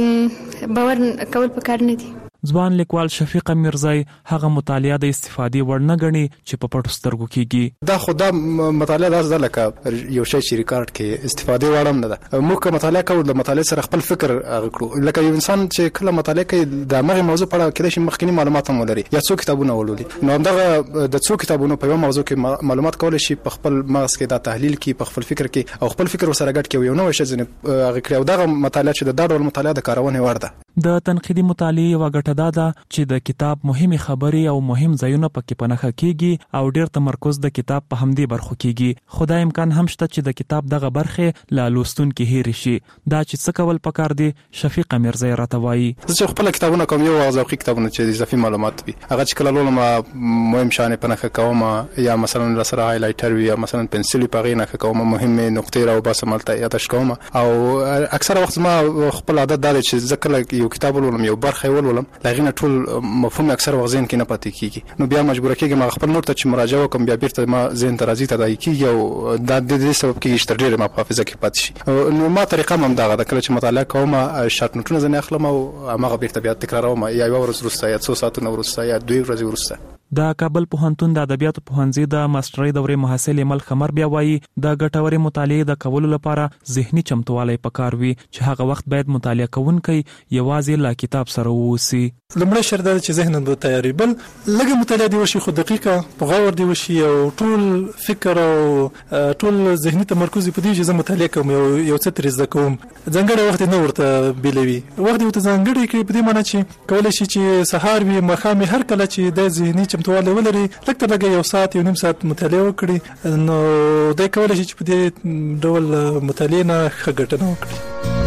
په باور کول پکار نه دي. ځوان لیکوال شفیق میرزای هغه مطالعه د استفادې وړ نه ګڼي چې په پټو سترګو کېږي. دا خو دا مطالعه داسې ده لکه یو شی چې ریکارډ کې استفادې وړ هم نه ده. موږ که مطالعه کوو د مطالعې سره خپل فکر هغه کړو لکه یو انسان چې کله مطالعه کوي د هغې موضوع په اړه کېدای شي مخکیني معلومات هم ولري یا څو کتابونه ولولي نو همدغه د څو کتابونو په یوه موضوع کې معلومات کولی شي په خپل مغز کې دا تحلیل کړي په خپل فکر کې او خپل فکر ورسره ګډ کړي یو نوی شی ځینې هغه کړي او دغه مطالعه چې د دا ډول مطالعه د کارونې وړ ده. د تنقیدي مطالعې یوه ګټه دا ده چې د کتاب مهمې خبرې او مهم ځایونه پکې په نښه کېږي او ډېر تمرکز د کتاب په همدې برخو کېږي. خو دا امکان هم شته چې د کتاب دغه برخې له لوستونکي هېرې شي. دا چې څه کول پکار دي شفیق میرزای راته وایي. زه چې خپله کتابونه کوم یو ذوقي کتابونه چې اضافي معلومات وي هغه چې کله لولم مهم شیان په نښه کوم یا مثلا راسره هایلایټر وي یا مثلا پنسل په هغې نښه کوم مهمې نقطې راوباسم هلته یادداشت کوم او اکثره وخت زما خپل عادت دا دی چې زه کله یو کتاب ولولم یو برخه یې ولولم له هغې نه ټول مفهوم اکثر وخت ذهن کې نه پاتې کېږي نو بیا مجبوره کېږم هغه خپل نور ته چې مراجعه وکړم بیا بیرته ما ذهن ته راځي تداعي کېږي او دا د دې سبب کېږي چې تر ډېرې ما په حافظه کې پاتې شي. نو ما طریقه هم همدغه ده کله چې مطالعه کوم شارټ نوټونه ځینې اخلم او هماغه بیرته بیا تکراروم یا یوه ورځ وروسته یا څو ساعتونه وروسته یا دوی ورځې وروسته. د کابل پوهنتون د ادبیاتو پوهنځي د ماسترۍ دورې محصل ایمل خمر بیا وایي د ګټورې مطالعې د کولو لپاره ذهني چمتوالی پکار وي چې هغه وخت باید مطالعه کوونکی یوازې له کتاب سره واوسي. لومړی شرط دا چې ذهن به تیاری بل لږه مطالعه دی وشي خو دقیقه په غور دی وشي او ټول فکر او ټول ذهني تمرکز په دې چې زه مطالعه کوم یو یو څه ترې زده کوم ځانګړی وخت نه ورته بیلوي وخت ورته ځانګړی کړي په دې معنی چې کولی شي چې سهار وي ماښام هر کله چې د ذهني چمتوالی ولري لږ تر لږه یو ساعت یو نیم ساعت مطالعه وکړي نو دی کولی شي چې په دې ډول مطالعې نه ښه ګټنه وکړي.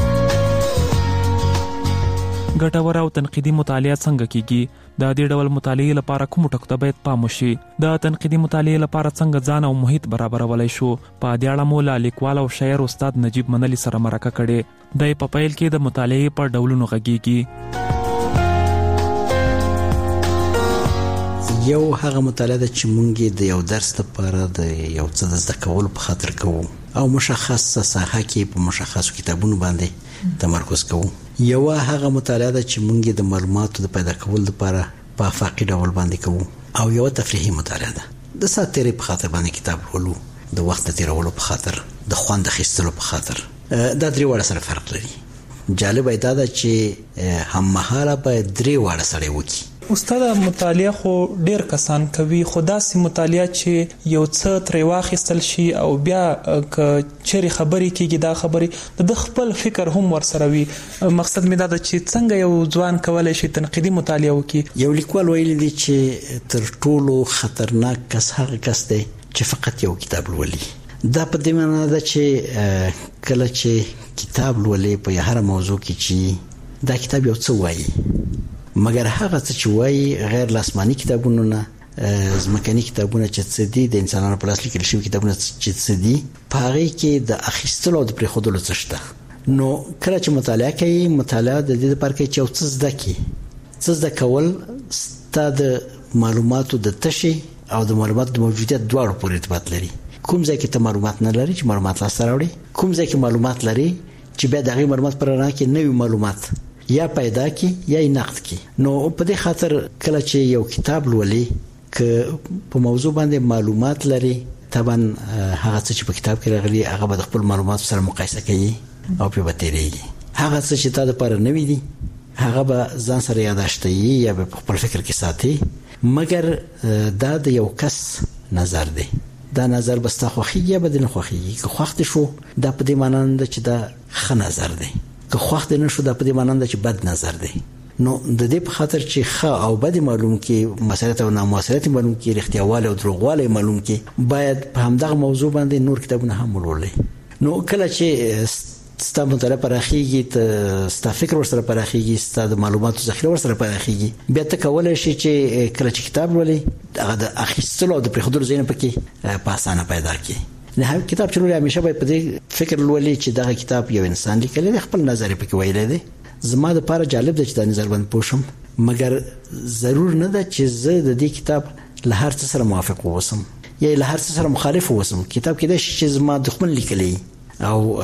ګټوره او تنقیدي مطالعه څنګه کیږي؟ د دې ډول مطالعې لپاره کوم ټکو ته باید پام وشي؟ د تنقیدي مطالعې لپاره څنګه ځان او محیط برابرولای شو؟ په دې اړه مو له لیکوال او شاعر استاد نجیب منلی سره مرکه کړې. د په پیل کې د مطالعې په ډولونو غږیږي. یو هغه مطالعه ده چې مونږ د یو درس لپاره د یو څه د زده کولو په خاطر کوو او مشخص ساحه کې په مشخصو کتابونو باندې تمرکز کوو. یو هغه مطالعه ده چې موږ د معلوماتو د پیدا کولو لپاره په افاقي ډول باندې کوو، او یو تفریحي مطالعه ده د سات تیرې په خاطر باندې کتاب لولو، د وخت تیرولو په خاطر، د خوند اخیستلو په خاطر. دا درې واړه سره فرق لري. جالب ایدا ده چې هم مهاله به درې واړه سره وکی. استاد مطالعه خو ډیر کسان کوي، خو داسې مطالعه چې یو څه ترې واخیستل شي او بیا که چیرې خبرې کېږي دا خبرې د خپل فکر هم ورسره وي. مقصد مې دا ده چې څنګه یو ځوان کولی شي تنقیدي مطالعه وکړي. یو لیکوال ویلی دی چې تر ټولو خطرناک کس هغه کس دی چې فقط یو کتاب لولي. دا په دې معنی ده چې کله چې کتاب لولي په هر موضوع کې چې دا کتاب یو څه وایي، مګر هغه څه چې وایي غیر لاسماني کتابونه نه، ځمکني کتابونه چې څه دي، د انسانانو په لاس لیکل شوي کتابونه چې څه دي، په هغې کې د اخیستلو او د پرېښودلو څه شته. نو کله چې مطالعه کوي، مطالعه د دې لپاره کوي چې یو څه زده کړي. څه زده کول ستا د معلوماتو د تشې او د معلوماتو د موجودیت دواړو پورې ارتباط لري. کوم ځای کې ته معلومات نه لري چې معلومات لاسته راوړي، کوم ځای کې معلومات لري چې بیا د هغې معلومات پر رڼا کې نوي معلومات یا پیدا کی یا نقد کی. نو په دې خاطر کله چې یو کتاب لولي که په موضوع باندې معلومات لري، طبعا هغه څه چې په کتاب کې راغلي هغه به د خپل معلوماتو سره مقایسه کوي او په بتیریږي. هغه څه چې تا د لپاره نوي دي هغه به ځان سره یاداشتي یا به خپل فکر کې ساتي، مګر دا د یو کس نظر دی. دا نظر به ستا خوښیږي یا به دې نه خوښیږي. که خوښ دې شو دا په دې معنی نه ده چې دا ښه نظر دی، که خوښ دې نه شو دا په دې معنی نه ده چې بد نظر دی. نو د دې په خاطر چې ښه او بد معلوم کې، مسئلت او نامسئلت معلوم کې، رښتیاوالی او دروغوالی معلوم کې، باید په همدغه موضوع باندې نور کتابونه هم ولولئ. نو کله چې ستا مطالعه پراخیږي، ته ستا فکر ورسره پراخیږي، ستا د معلوماتو ذخیره ورسره پراخیږي، بیا ته کولی شي چې کله چې کتاب لولئ هغه د اخیستلو او د پرېښودلو ځایونه پکې په اسانه پیدا کړي. نه کتاب چې لولي همیشه باید په دې فکر لولي چې دغه کتاب یو انسان لیکلی دی، خپل نظر یې پکې ویلی دی. زما دپاره جالب دی چې دا نظر باندې پوه شم، مګر ضرور نه ده چې زه د دې کتاب له هر څه سره موافق واوسم یا له هر څه سره مخالف واوسم. کتاب کېدای شي چې زما دښمن لیکلی او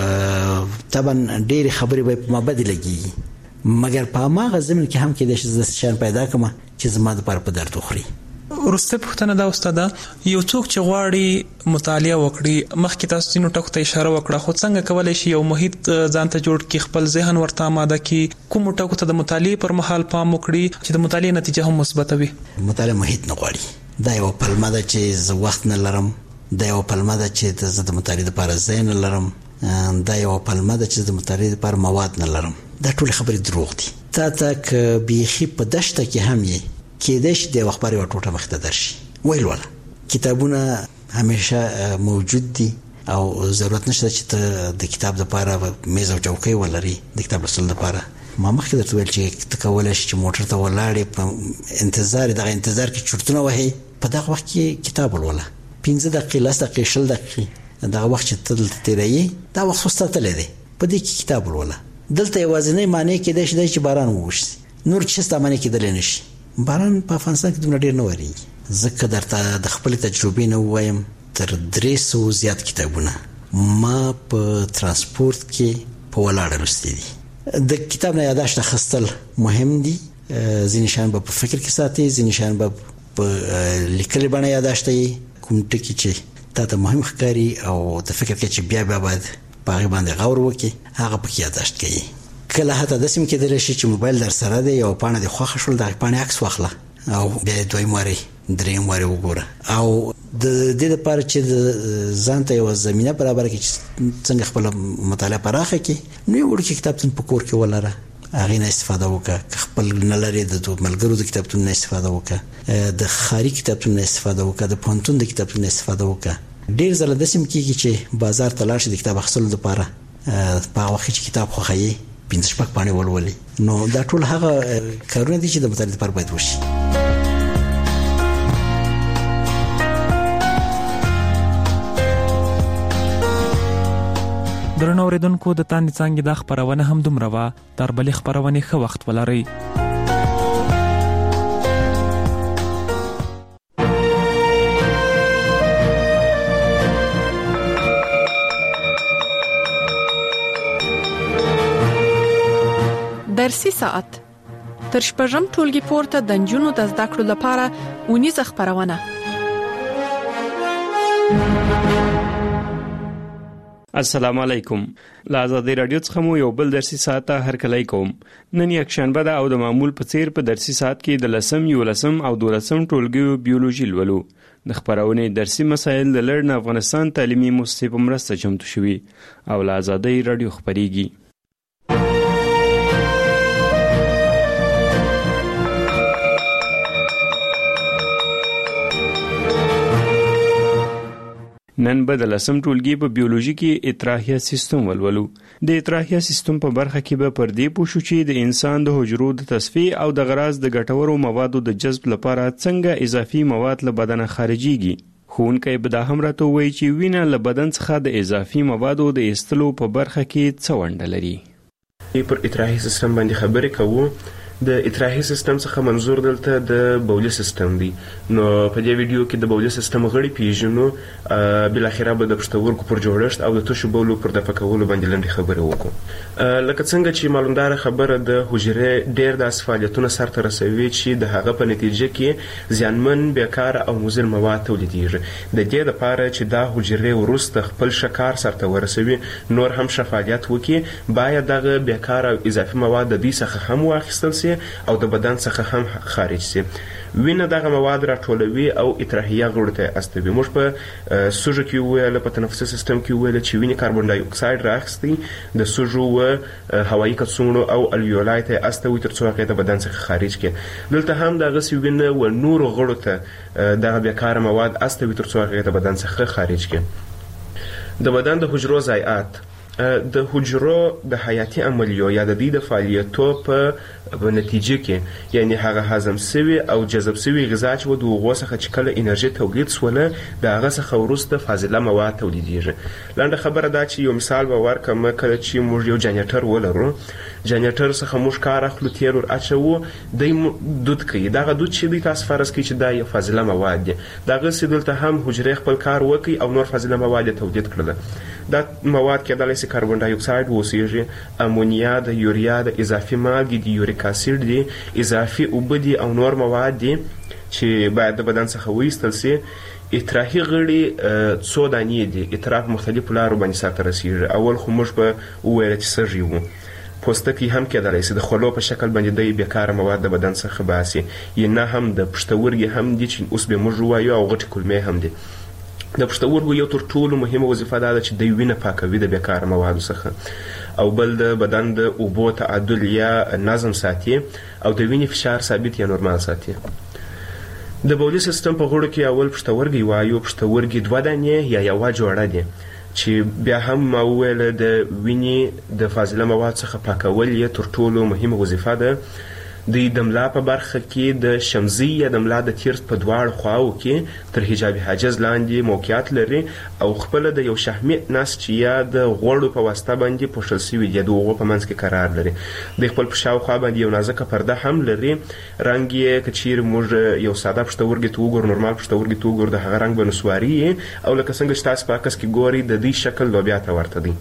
طبعا ډېرې خبرې به په ما بدې لګېږي، مګر په هماغه ضمن کې هم کېدای شي زه شیان پیدا کړم چې زما دپاره په درد وخوري. وروسته پوښتنه دا استاده، یو څوک چې غواړي مطالعه وکړي، مخکې تاسو ځینو ټکو ته اشاره وکړه، خو څنګه کولی شي یو محیط ځان ته جوړ کړي، خپل ذهن ورته آماده کړي، کومو ټکو ته د مطالعې پر مهال پام وکړي چې د مطالعې نتیجه هم مثبته وي؟ مطالعه محیط نه غواړي. دا یو پلمه ده چې زه وخت نه لرم، دا یو پلمه ده چې زه د مطالعې لپاره ځای نه لرم، دا یو پلمه ده چې د مطالعې لپاره مواد نه لرم. دا ټول خبرې دروغ دي. تا ته که بیخي په دشته کې هم یې کېدای شي د یو اخبار یوه ټوټه مخې ته درشي، ویل وله کتابونه همیشه موجود دي او ضرورت نشته چې ته د کتاب لپاره میز او چوکۍ ولري د کتاب لوستلو لپاره. ما مخکې درته ویل چې ته کولی شي چې موټر ته ولاړې په انتظار دغه انتظار کې چرتونه وهې، په دغه وخت کې کتاب ولوله. پنځه دقیقې، لس دقیقې، شل دقیقې دغه وخت چې ته دلته تېروې دا وخت خو ستا تللی دی، په دې کې کتاب ولوله. دلته یوازینی معنی کېدای شي دی چې باران ووشي، نور چې ستا معنی کېدلی نه شي. باران په افغانستان کې دومره ډېر نه ورېږي. زه که درته د خپلې تجربې نه ووایم، تر درې سوو زیات کتابونه ما په ترانسپورت کې په ولاړه لوستي دي. د کتاب نه یاداشت اخیستل مهم دي. ځینې شیان به په فکر کې ساتي، ځینې شیان به په لیکلې بڼه یاداشت یې، کوم ټکي چې تا ته مهم ښکاري او د فکر کې چې بیا بیا باید په هغې باندې غور وکړي، هغه پکې یاداشت کوي. کله حتی داسې هم کېدلی شي چې موبایل در سره دی، یوه پاڼه دې خوښه شول، د هغې پاڼې عکس واخله او بیا یې دویم وارې درېیم وارې وګوره، او د دې لپاره چې د ځان ته یوه زمینه برابره کړي چې څنګه خپله مطالعه پراخه کړي، نو یو وړوکی کتابتون په کور کې ولره، هغې نه استفاده وکړه. که خپل نه لرې د ملګرو د کتابتون نه استفاده وکړه، د ښاري کتابتون نه استفاده وکړه، د پوهنتون د کتابتون نه استفاده وکړه. ډېر ځله داسې هم کېږي چې بازار ته لاړ شي د کتاب اخیستلو لپاره، په هغه وخت چې کتاب خوښوي پنځه شپږ پاڼې ولولي. نو دا ټول هغه کارونه دي چې د مطالعې لپاره باید وشي. درنو اوریدونکو، د تاندې څانګې دا خپرونه هم دومره وه. تر بلې خپرونې ښه وخت ولرئ. درسي ساعت تر شپږم ټولګي پورته د نجونو د زده کړو لپاره اونیزه خپرونه. السلام علیکم. له آزادۍ رادیو څخه مو یو بل درسي ساعت ته هرکلی کوم. نن یکشنبه ده او د معمول په څیر په درسي ساعت کې د لسم، یولسم او دولسم ټولګیو بیولوژي لولو. د خپرونې درسي مسایل د لړن افغانستان تعلیمي موسسې په مرسته چمتو شوي او له آزادۍ رادیو خپریږي. نن به د لسم ټولګي په بیولوژي کې اطراحیه سیستم ولولو. د اطراحیه سیستم په برخه کې به پر دې پوه شو چې د انسان د حجرو د تصفیې او د غراض د ګټورو موادو د جذب لپاره څنګه اضافي مواد له بدن خارجيږي. ښوونکی به دا هم راته ووایي چې وینه له بدن څخه د اضافي موادو د ایستلو په برخه کې څه ونډه لري. پر اطراحي سیستم باندې خبرې کوو. د اطراحي سیستم څخه منظور دلته د بولي سیستم دی. نو په دې ویډیو کې د بولي سیستم غړي پیژنو، بل اخره به د پښتورګو پر جوړښت او د تشو بولو پر دفع کولو باندې لنډه خبره وکړو. لکه څنګه چې معلومدار خبره د حجرې ډېر د فعالیتونو سرته رسوي چې د هغه په نتیجه کې زیانمن، بیکاره او مضر مواد تولیدېږي. د دې لپاره چې دا حجرې وروسته خپل شکار سرته ورسوي، نور هم ښه فعالیت وکړي، باید دغه بیکاره او اضافي مواد د دوی څخه هم واخیستل سي او د بدن څخه هم خارج سي. وینه دغه مواد راټولوي او اطراحیه غړو ته استوي. موږ په سوژه کې ویل، په تنفسي سیستم کې ویل چې وینه کاربن ډای اکساید راخستي د سوژو و هوایي کڅوړو او الویولای ته استوي ترڅو هغه د بدن څخه خارج کړي. دلته هم دغه سی وینه و نور غړو ته دغه بیکاره مواد استوي ترڅو هغه د بدن څخه خارج کړي. د بدن د حجرو ضایعات د حجرو د حیاتي عملیو یا د دې د فعالیتو په نتیجه کې، یعنی هغه هضم سوي او جذب سوي غذا چې و د هغو څخه چې کله انرژي تولید سوله، د هغه څخه وروسته فاضله مواد تولیدېږي. لنډه خبره دا چې یو مثال به ورکړم. کله چې موږ یو جنریټر ولرو، جنریټر څخه موږ کار اخلو، تیل ور اچوو، دی دود کوي. دغه دود چې دی تاسو فرض کړئ چې دا یو فاضله مواد دی. دغسې دلته هم حجرې خپل کار وکړي او نور فاضله مواد یې تولید کړل. دا مواد کېدلی سي کاربن ډای اکساید واوسیږي، امونیا د یوریا د اضافي مالګې د یوریک اسید دي، اضافي اوبه دي او نور مواد دي چې باید د بدن څخه وایستل سي. اطراحي غړي څو دانې دي. اطراح په مختلفو لارو باندې سرته رسېږي. اول خو موږ به وویل چې سږي وو. پوستکی هم کېدلی سي د خولو په شکل باندې د بیکاره مواد د بدن څخه باسي، یا نه هم د پښتورګي هم دي چې اوس به موږ ووایو، او غټې کولمې هم دي. د پښتورګو یو تر ټولو مهمه وظیفه دا ده چې د وینه پاکوي د بیکاره موادو څخه، او بل د بدن د اوبو تعادل یا نظم ساتي، او د وینې فشار ثابت یا نورمال ساتي. د بولي سیستم په غړو کې اول پښتورګي وایو. پښتورګي دوه دانې یا یوه جوړه دي چې بیا هم ما وویل د وینې د فاضله مواد څخه پاکول یې تر ټولو مهمه وظیفه ده. د دملا په برخه کې د شمزي یا دملا د تیرس په دواړو خواو کې تر حجابي حاجز لاندې موقعیت لري، او خپل د یو شحمي نسج یا د غوړو په واسطه باندې پوښل شوی دی، د هغو په منځ کې قرار لري. د خپل په شاوخوا باندې یو نازکه پرده هم لري. رنګ یې که چیرې موږ یو ساده پښتورګي ته وګورو، نورمال پښتورګي ته وګورو، د هغه رنګ به نسواري او لکه څنګه چې تاسو په عکس کې ګورئ د دې شکل لوبیا ته ورته دی.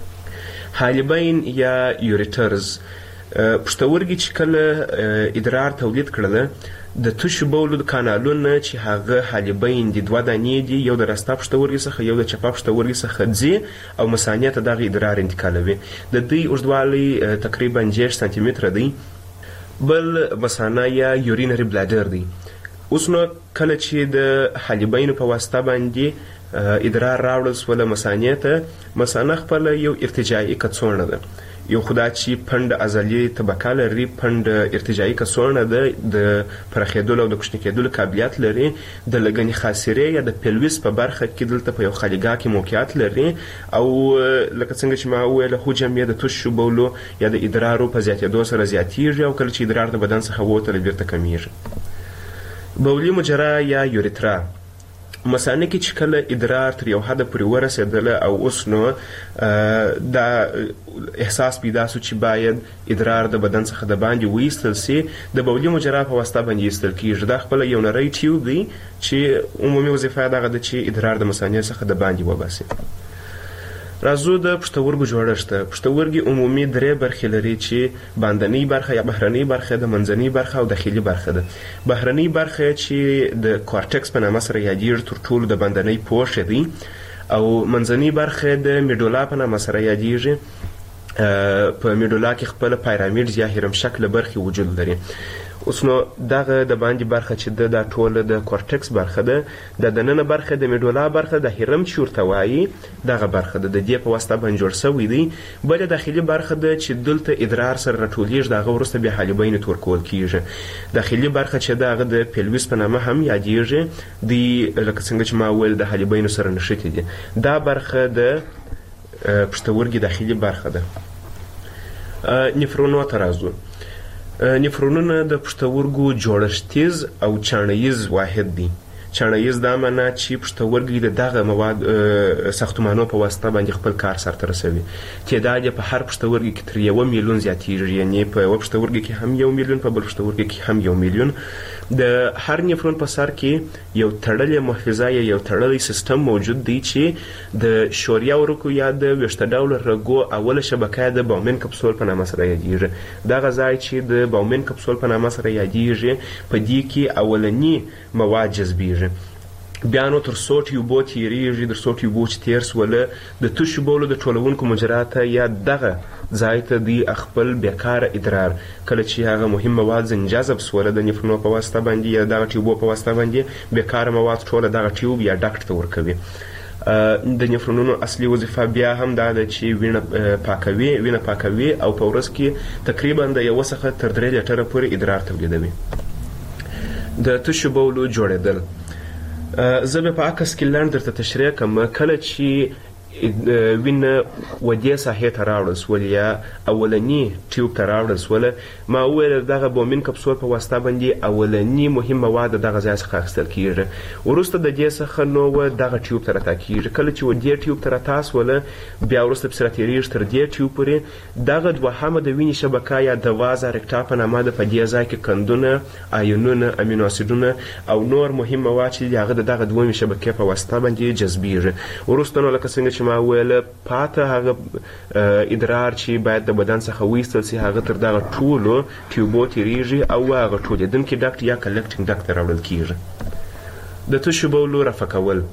حالبین یا یوریټرز پښتورګي چې کله ادرار تولید کړل، د تشو بولو د کانالونه چې هغه حالبین دي دوه دانې دي، یو د راسته پښتورګي څخه یو د چپه پښتورګي څخه ځي او مثانې ته دغه ادرار انتقالوي. د دوی اوږدوالی تقریبا دېرش سانتي متره دی. بل مثانه یا یورینري بلادر دی. اوس نو کله چې د حالبینو په واسطه باندې ادرار راوړل سوله مثانې ته، مثانه خپله یو ارتجاعي کڅوړه ده. یو خدا چې پنډ عضلي طبقه لري، پنډ ارتجاعي کڅوړه ده، د پراخېدلو او د کوچني کېدلو قابلیت لري. د لګنې خاصرې یا د پیلویس په برخه کې دلته په یو خالیګاه کې موقعیت لري، او لکه څنګه چې ما وویل حجم یې د تشو بولو یا د ادرارو په زیاتېدو سره زیاتېږي، او کله چې ادرار د بدن څخه ووتله بیرته کمیږي. بولي مجرا یا یوریترا مثانه کې چې کله ادرار تر یو حده پورې ورسېدله او اوس نو دا احساس پیدا سو چې باید ادرار د بدن څخه د باندې وایستل سي، د بولي مجرا په واسطه باندې ایستل کېږي. دا خپله یو نری ټیوب دی چې عمومي وظیفه یې دغه ده چې ادرار د مثانې څخه د باندې وباسي. راځو د پښتورګو جوړښت ته. پښتورګي عمومي درې برخې لري چې باندنۍ برخه یا بهرنۍ برخه د منځنۍ برخه او داخلي برخه ده. بهرنۍ برخه چې د کورټکس په نامه سره یادیږي تر ټولو د باندنۍ پوښ دی، او منځنۍ برخه د میډولا په نامه سره یادیږي. په میډولا کې خپل پیرامید یا هرم شکل برخې وجود لري. اوس نو دغه د باندې برخه چې ده دا ټوله د کورټکس برخه ده، د دننه برخه د میډولا برخه د هرم چې ورته وایي دغه برخه ده، د دې په واسطه باندې جوړ سوی دی. بله داخلي برخه ده چې دلته ادرار سره راټولیږي، د هغه وروسته بیا حالبین ته ورکول کیږي. داخلي برخه چې ده هغه د پیلویس په نامه هم یادیږي، دی لکه څنګه چې ما وویل د حالبینو سره نښتې دي. دا برخه د پښتورګي داخلي برخه ده. نفرونو ته راځو. نفرونونه د پښتورګو جوړښتیز او چاڼیز واحد دی. چاڼیز دا معنا چې پښتورګي د دغه مواد ساختمانو په واسطه باندې خپل کار سرته رسوي. تعداد یې په هر پښتورګي کې تر یوه میلیون زیاتیږي، یعنې په یوه پښتورګي کې هم یو میلیون، په بل پښتورګي کې هم یو میلیون. د هر نفرون په سر کې یو تړلی محفظه یا یو تړلی سیستم موجود دی چې د شوریا ورکو یا د ویښته ډوله رګو اوله شبکه د باومن کپسول په نامه سره یادیږي. دغه ځای چې د باومن کپسول په نامه سره یادیږي په دې کې اولني مواد جذبیږي. بیا نو تر څو ټیوبو تیریږي، تر څو ټیوبو چې تیر سوله د تشو بولو د ټولونکو مجراته یا دغه ځای ته دی خپل بیکاره ادرار کله چې هغه مهم مواد ځنجذب سوله د نفرونو په واسطه باندې یا دغه ټیوبو په واسطه باندې بیکاره مواد ټوله دغه ټیوب یا ډکټ ته ورکوي. د نفرونونو اصلي وظیفه بیا هم دا ده چې وینه پاکوي وینه پاکوي او په ورځ کې تقریبا د یوه څخه تر درې لیټره پورې ادرار تولیدوي. د تشو بولو جوړېدل زه به په عکس کې لنډ درته تشریح کوم. کله چې وینه ودې ساحې ته راوړل سول یا اولني ټیوب ته راوړل سوله، ما وویل دغه بومین کپسول په واسطه باندې اولني مهم مواد دغه ځای څخه اخیستل کیږي، وروسته د دې څخه نو دغه ټیوب ته راتا کیږي. کله چې ودې ټیوب ته راتا سوله بیا وروسته پسې راتېرېږي تر دې ټیوب پورې. دغه دوهمه د وینې شبکه یا د وازه رکټا په نامه ده. په دې ځای کې کندونه، آیونونه، امینو اسیدونه او نور مهم مواد چې هغه د دغه دویمې شبکې په واسطه باندې جذبیږي. وروسته نو لکه څنګه چې ما ویل پاته هغه ادرار چې باید د بدن څخه وایستل سي هغه تر دغه ټولو ټیوبو تیریږي او هغه ټولېدونکي ډکټ یا کلکټینګ ډکټ ته راوړل کیږي. د تشو بولو رفع کول.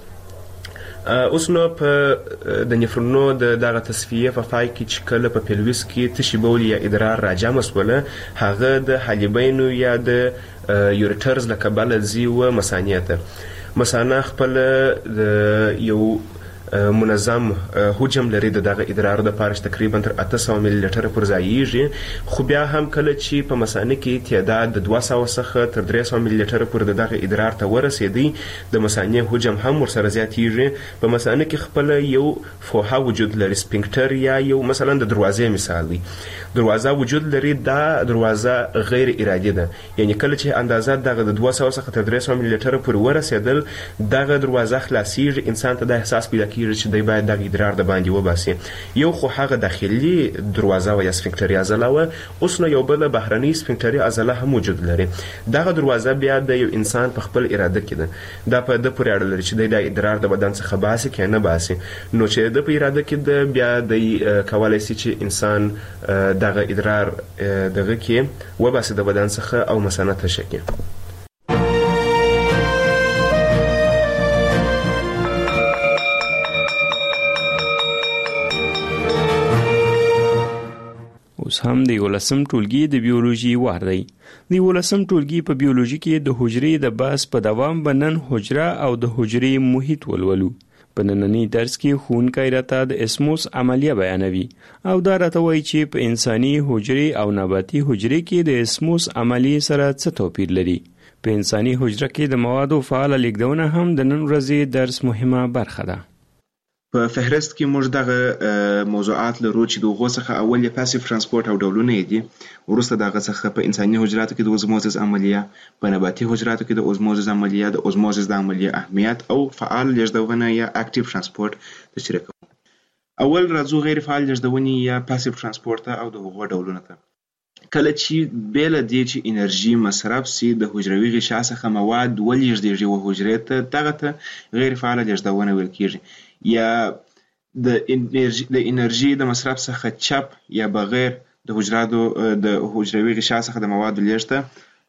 اوس نو په د نفرونو د دغه تصفیې په پای کې چې کله په پیلویس کې تشي بول یا ادرار راجمع سوله، هغه د حالبینو یا د یوریټرز له کبله ځي و مثانې ته. مثانه خپله د یو منظم حجم لري د دغه ادرار د پاره تقریبا تر اته سوه ملي لیټره پر ځایږي، خو بیا هم کله چې په مثانه کې تعداد د دوه سوه څخه تر درې سوه ملي لیټره پر د دغه ادرار ته ورسېدی، د مثانې حجم هم ورسره زیاتیږي. په مثانه کې خپل یو فوحه وجود لري، سپینکټر یا یو مثلا د دروازې مثال دی، دروازه وجود لري. دا دروازه غیر ارادي ده، یعنی کله چې اندازه دغه د دوه سوه څخه تر درې سوه ملي لیټره پورې ورسېدل دغه دروازه خلاصیږي، انسان ته دا احساس پیدا چې دی باید دغه ادرار د باندې وباسي. یو خو هغه داخلي دروازه و یا سفنکټري عضله وه، اوس نو یو بله بهرنۍ سفنکټري عضله هم وجود لري. دغه دروازه بیا د یو انسان په خپل اراده کې ده، دا په ده پورې اړه لري چې دی دا ادرار د بدن څخه باسي که نه باسي. نو چې د په اراده کې ده بیا دی کولی سي چې انسان دغه ادرار دغه کې وباسي د بدن څخه او مثانه تشه کړي. اوس هم د یولسم ټولګي د بیولوژي وار دی. د یولسم ټولګي په بیولوژي کې د حجرې د بحث په دوام به نن حجره او د حجرې محیط ولولو. په ننني درس کې ښوونکی راته د اسموس عملیه بیانوي او دا راته وایي چې په انساني حجرې او نباتي حجرې کې د اسموس عملیې سره څه توپیر لري. په انساني حجره کې د موادو فعاله لیږدونه هم د نن ورځې درس مهمه برخه ده. په فهرست کې موږ دغه موضوعات لرو چې د هغو څخه اول یې پاسیف ترانسپورت او ډولونه یې دي، وروسته د هغه څخه په انساني حجراتو کې د اوزموزس عملیه، په نباتي حجراتو کې د اوزموزس عملیه، د اوزموزس د عملیه اهمیت او فعال لیږدونه یا اکټیو ترانسپورت تشریح کوو. اول راځو غیر فعال لیږدونې یا پاسیف ترانسپورت او د هغو ډولونه ته. کله چې بیله دې چې انرژي مصرف سي د حجروي غشا څخه مواد ولېږدېږي و حجرې ته، دغه ته غیر فعاله لیږدونه ویل کېږي. یا د انرژي د انرژي د مصرف څخه چپ یا بغیر د حجراتو د حجروي غشا څخه د موادو لیږد ته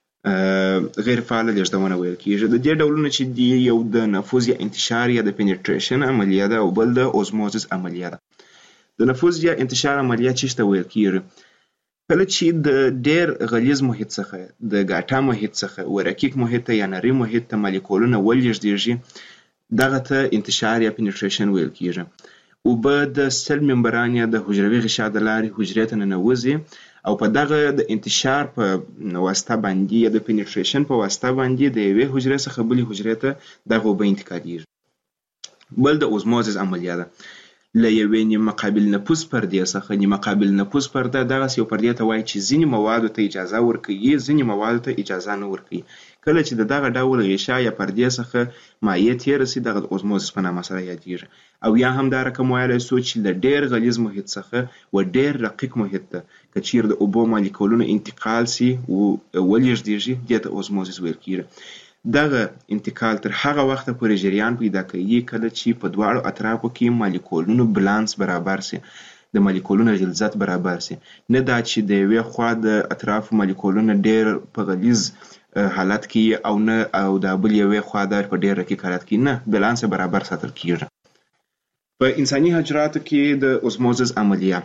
غیر فعاله لیږدونه ویل کیږي. د دې ډولونه چې دي یو د نفوذ یا انتشار یا د پینټریشن عملیه ده او بل د اوزموزس عملیه ده. د نفوذ یا انتشار عملیه څه ته ویل کیږي؟ کله چې د ډیر غلیظ محیط څخه د ګاټا محیط څخه ورکیک محیط ته یا نری محیط ته مالیکولونه ولېږدېږي دغه ته انتشار یا پینټریشن ویل کیږي. اوبه د سل ممبران یا د حجروي غشا د لارې حجرې ته ننوځي او په دغه د انتشار په واسطه باندې یا د پینټریشن په واسطه باندې د یوې حجرې څخه بلې حجرې ته دغه اوبه انتقالېږي. بل د اوزموزس عملیه ده. له یوې نیمه قابل نفوذ پردې څخه نیمه قابل نفوذ پرده دغسې یو پردې ته وایي چې ځینې موادو ته اجازه ورکوي ځینې موادو ته اجازه نه ورکوي. کله چې د دغه ډول غشا یا پردې څخه مایع تېره سي دغه د اوزموزس په نامه سره یادېږي. او یا هم دا رقم ویلی سو چې له ډېر غلیظ محیط څخه و ډېر رقیق محیط ته که چیرې د اوبو مالیکولونه انتقال سي ولېږدېږي دې ته اوزموزس ویل کېږي. دغه انتقال تر هغه وخته پورې جریان پیدا کوي کله چې په دواړو اطرافو کې مالیکولونو بالانس برابر سي، د مالیکولونو غلظت برابر سي، نه دا چې د یوې خوا د اطرافو مالیکولونه ډېر په غلیظ حالت کې او نه او د بل یوې خوا د په ډېر رقیق حالت کې، نه بالانس برابر ساتل کېږي. په انساني حجراتو کې د اوزموزس عملیه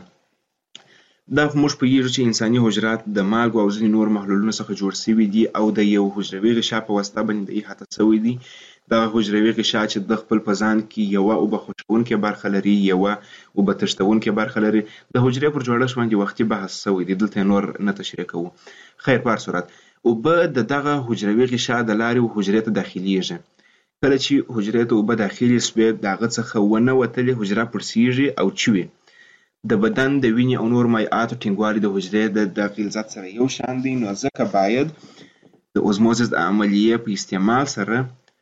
دا موږ پوهیږو چې انساني حجرات د مالګو او ځینې نور محلولونو څخه جوړ شوي دي او د یو حجروي غشا په واسطه باندې د احاطه شوي دي. دغه حجروي غشا چې د خپل په ځان کې یوه اوبه خوشوونکې برخه لري، یوه اوبه تښتوونکې برخه لري. د حجرې پر جوړښت باندې وختي بحث شوی دی، دلته نور نه تشریح کوو. خیر په هر صورت اوبه د دغه حجروي غشا د لارې حجرې ته داخلیږي. کله چې حجرې ته اوبه داخلي سوې د هغه څخه ونه وتلې حجره پړسیږي او چوي. د بدن د وینې او نور مایعاتو ټینګوالی د حجرې د غلظت سره یو شان دی، نو ځکه باید د اوزموزس د عملیې په استعمال سره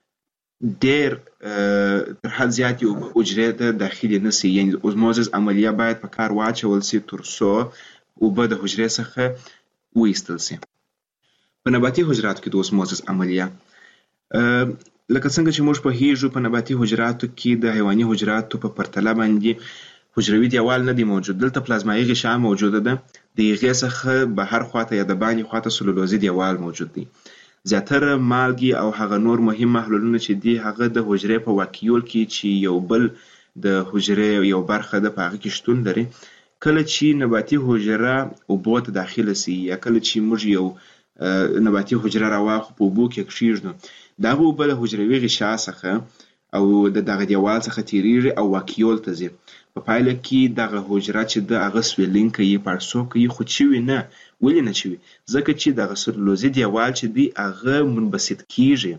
ډېر تر حد زیاتې اوبه حجرې ته داخلي نه سي. یعنې د اوزموزس عملیه باید په کار واچول سي تر څو اوبه د حجرې څخه وایستل سي. په نباتي حجراتو کې د اوزموزس عملیه لکه څنګه چې موږ پوهیږو په نباتي حجراتو کې د حیواني حجراتو په پرتله باندې حجروي دیوال نه دی موجود. دلته پلازمایي غشا موجوده ده، د هغې څخه بهر خواته یا د باندې خواته سلولوزي دیوال موجود دی. زیاتره مالګې او هغه نور مهم محلولونه چې دي هغه د حجرې په واکیول کې چې یو بل د حجرې یو برخه ده په هغه کې شتون لري. کله چې نباتي حجره اوبو ته داخله سي یا کله چې موږ یو نباتي حجره راواخو په اوبو کې کښېږدو دغه اوبه له حجروي غشا څخه او د دغه دیوال څخه تیریږي او واکیول ته ځي. په پایله کې دغه حجره چې د هغه سویلینګ کوي پړسوب کوي خو چوي نه. ولې نه چوي؟ ځکه چې دغه سلولوزي دیوال چې دی هغه منبسط کیږي،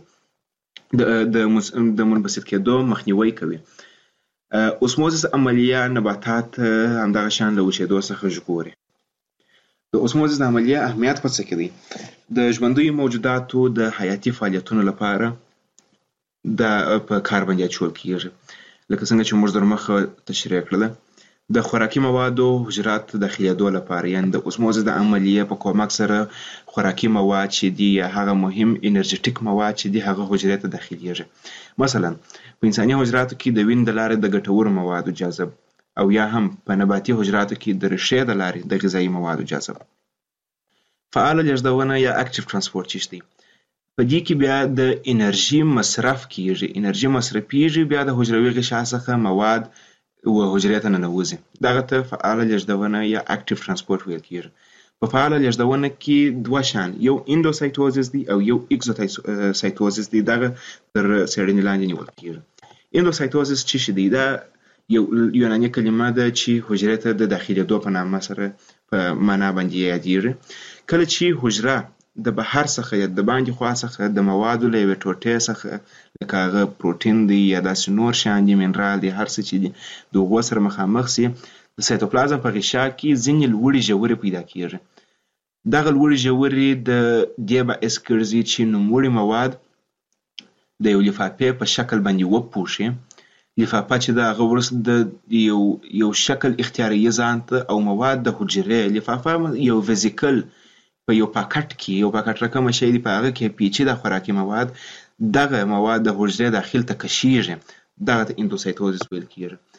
د منبسط کېدو مخنیوی کوي. اوسموزس عملیه نباتات همدغه شان له وچېدو څخه ژغوري. د اوسموزس عملیه اهمیت په څه کې دی؟ د ژوندیو موجوداتو د حیاتي فعالیتونو لپاره دا په کار باندې اچول کیږي. لکه څنګه چې موږ در مخه تشریح کړله د خوراکي موادو حجرات داخلېدو لپاره، یعنې د اوسموزس د عملیې په کومک سره خوراکي مواد چې دي یا هغه مهم انرژیټیک مواد چې دي هغه حجرې ته داخلېږي. مثلا په انساني حجراتو کې د وینې د لارې د ګټورو موادو جذب او یا هم په نباتي حجراتو کې د ریښې د لارې د غذایي موادو جذب. فعاله لیږدونه یا اکټیو ترانسپورت چې دی په دې کې بیا د انرژي مصرف کیږي، انرژي مصرفیږي، بیا د حجروي غشا څخه مواد و حجرې ته ننوځي. دغه ته فعاله لیږدونه یا اکټیو ترانسپورت ویل کیږي. په فعاله لیږدونه کې دوه شان، یو اندوسایتوزس دی او یو اکزوسایتوزس دی. دغه تر څېړنې لاندې نیول کیږي. اندوسایتوزس څه شی دی؟ دا یو یوناني کلمه ده چې حجرې ته د داخلېدو په نامه سره په معنا باندې یادېږي. کله چې حجره د بهر څخه یا د باندې خوا څخه د موادو له یوې ټوټې څخه لکه هغه پروټین دی یا داسې نور شیان دي، منرال دی، هر څه چې دي د هغو سره مخامخ سي، د سایتوپلازم په غشا کې ځینې لوړې ژورې پیدا کیږي. دغه لوړې ژورې د دې باعث ګرځي چې نوموړي مواد د یو لفافې په شکل باندې وپوښي. لفافه چې د هغه وروسته د یو یو شکل اختیاروي ځان ته او مواد د حجرې لفافه یو ویزیکل په یو پاکټ کې یو پاکټ رقم شی دی، په هغه کې پیچیده خوراکي مواد دغه مواد د حجرې داخل ته کشیږي. دغه ته اندوسایتوزس ویل کیږي.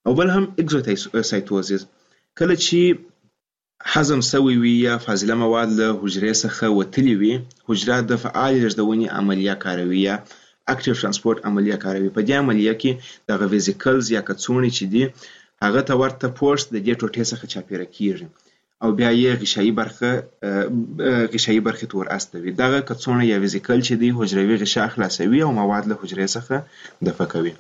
او بل هم اګزوسایټوزیس، کله چې هضم سوی وي یا فاضله مواد له حجرې څخه وتلي وي، حجره د فعال لېږدونې عملیه کاروي یا اکټیو ترانسپورټ عملیه کاروي. په دې عملیه کې دغه ویزیکلز یا کڅوړې چې دي هغه ته ورته پوسټ د دې ټوټې څخه چاپیره کیږي او بیا یې غشایي برخه غشایي برخې ته ور استوي. دغه کڅوړه یا ویزیکل چې دی حجروي غشا خلاصوي او مواد له حجرې څخه دفع کوي.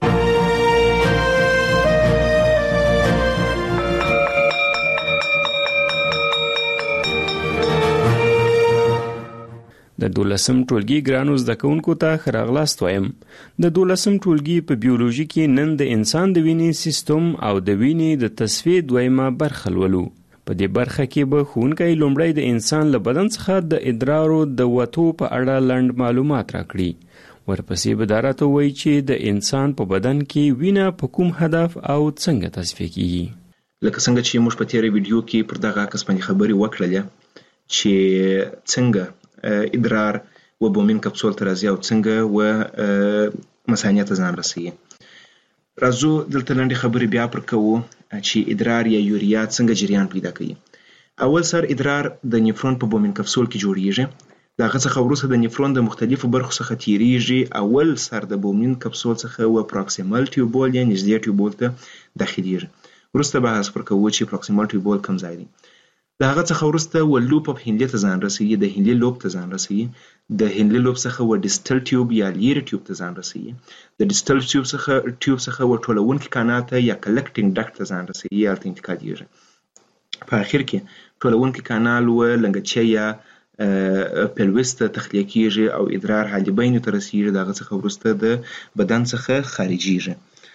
د دولسم ټولګي ګرانو زده کوونکو ته ښه راغلاست وایم. د دولسم ټولګي په بیولوژي کې نن د انسان د وینې سیستم او د وینې د تصفیې دویمه برخه لولو. په دې برخه کې به ښوونکی لومړی د انسان له بدن څخه د ادرارو د وتو په اړه لنډ معلومات راکړي. ورپسې به دا راته ووایي چې د انسان په بدن کې وینه په کوم هدف او څنګه تصفیه کیږي. لکه څنګه چې موږ په تیره ویډیو کې پر دغه عکس باندې خبرې وکړلې چې څنګه ادرار و بومین کپسول ته راځي او څنګه و مثانې ته ځان رسوي. راځو دلته لنډې خبرې بیا پر کوو چې ادرار یا یوریا څنګه جریان پیدا کوي. اول سر ادرار د نیفرون په بومین کپسول کې جوړیږي. د هغه څخه وروسته د نیفرون د مختلفو برخو څخه تیریږي. اول سر د بومین کپسول څخه و پروکسیمل ټیوبول یا نږدې ټیوبول ته داخليږي. وروسته بحث پر کوو چې پروکسیمل ټیوبول کوم ځای دی. د هغه څخه وروسته و لوپ اف هینلې ته ځان رسوي، د هینلې لوب ته ځان رسوي. د هینلې لوب څخه و ډیسټل ټیوب یا لیري ټیوب ته ځان رسوي. د ډیسټل ټیوب څخه ټیوب څخه و ټولونکي کانال ته یا کلکټینګ ډکټ ته ځان رسوي یا الته انتقالېږي. په اخر کې ټولونکي کانال و لنګچې یا پلوس ته تخلیه کیږي او ادرار حالبین ته رسیږي. د هغه څخه وروسته د بدن څخه خارجيږي.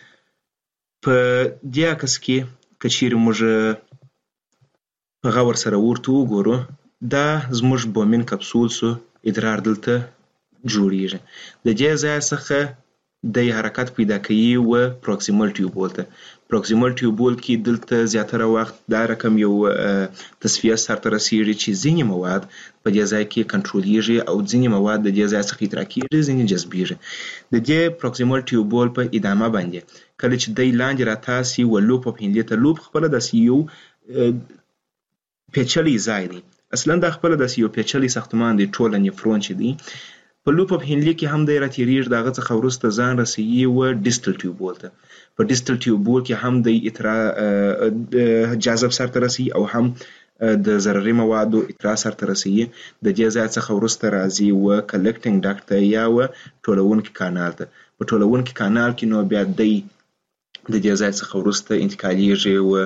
په دې عکس کې که چیرې موږ په غور سره ورته وګورو، دا زموږ بومین کپسول سو ادرار دلته جوړیږي. د دې ځای څخه د حرکت پیدا کوي و پروکسیمل ټیوبول ته. پروکسیمل ټیوبول کې دلته زیاتره وخت دا رقم یو تصفیه سرته رسیږي چې ځینې مواد په دې ځای کې کنټرولېږي او ځینې مواد د دې ځای څخه ادرار کېږي، ځینې جذبېږي. د دې پروکسیمل ټیوبول په ادامه باندې کله چې دی لاندې راتاسي و لوپ اف هینلې ته، لوپ خپله داسې یو پیچلی ځای دی. اصلا دا خپله داسې یو پیچلی ساختمان دی. ټوله نیفرون چې دی په لوپ اف هینلې کې هم دی راتېرېږي. د هغه څخه وروسته ځان رسوي و ډیسټل ټیوبول ته. په ډیسټل ټیوبول کې هم دی اترا جاذب سرته رسوي او هم د ضرري موادو اترا سرته رسوي. د دې ځای څخه وروسته راځي و کلکټینګ ډکټ ته یا و ټولونکي کانال ته. په ټولونکي کانال کې نو بیا دی د دې ځای څخه وروسته انتقالېږي و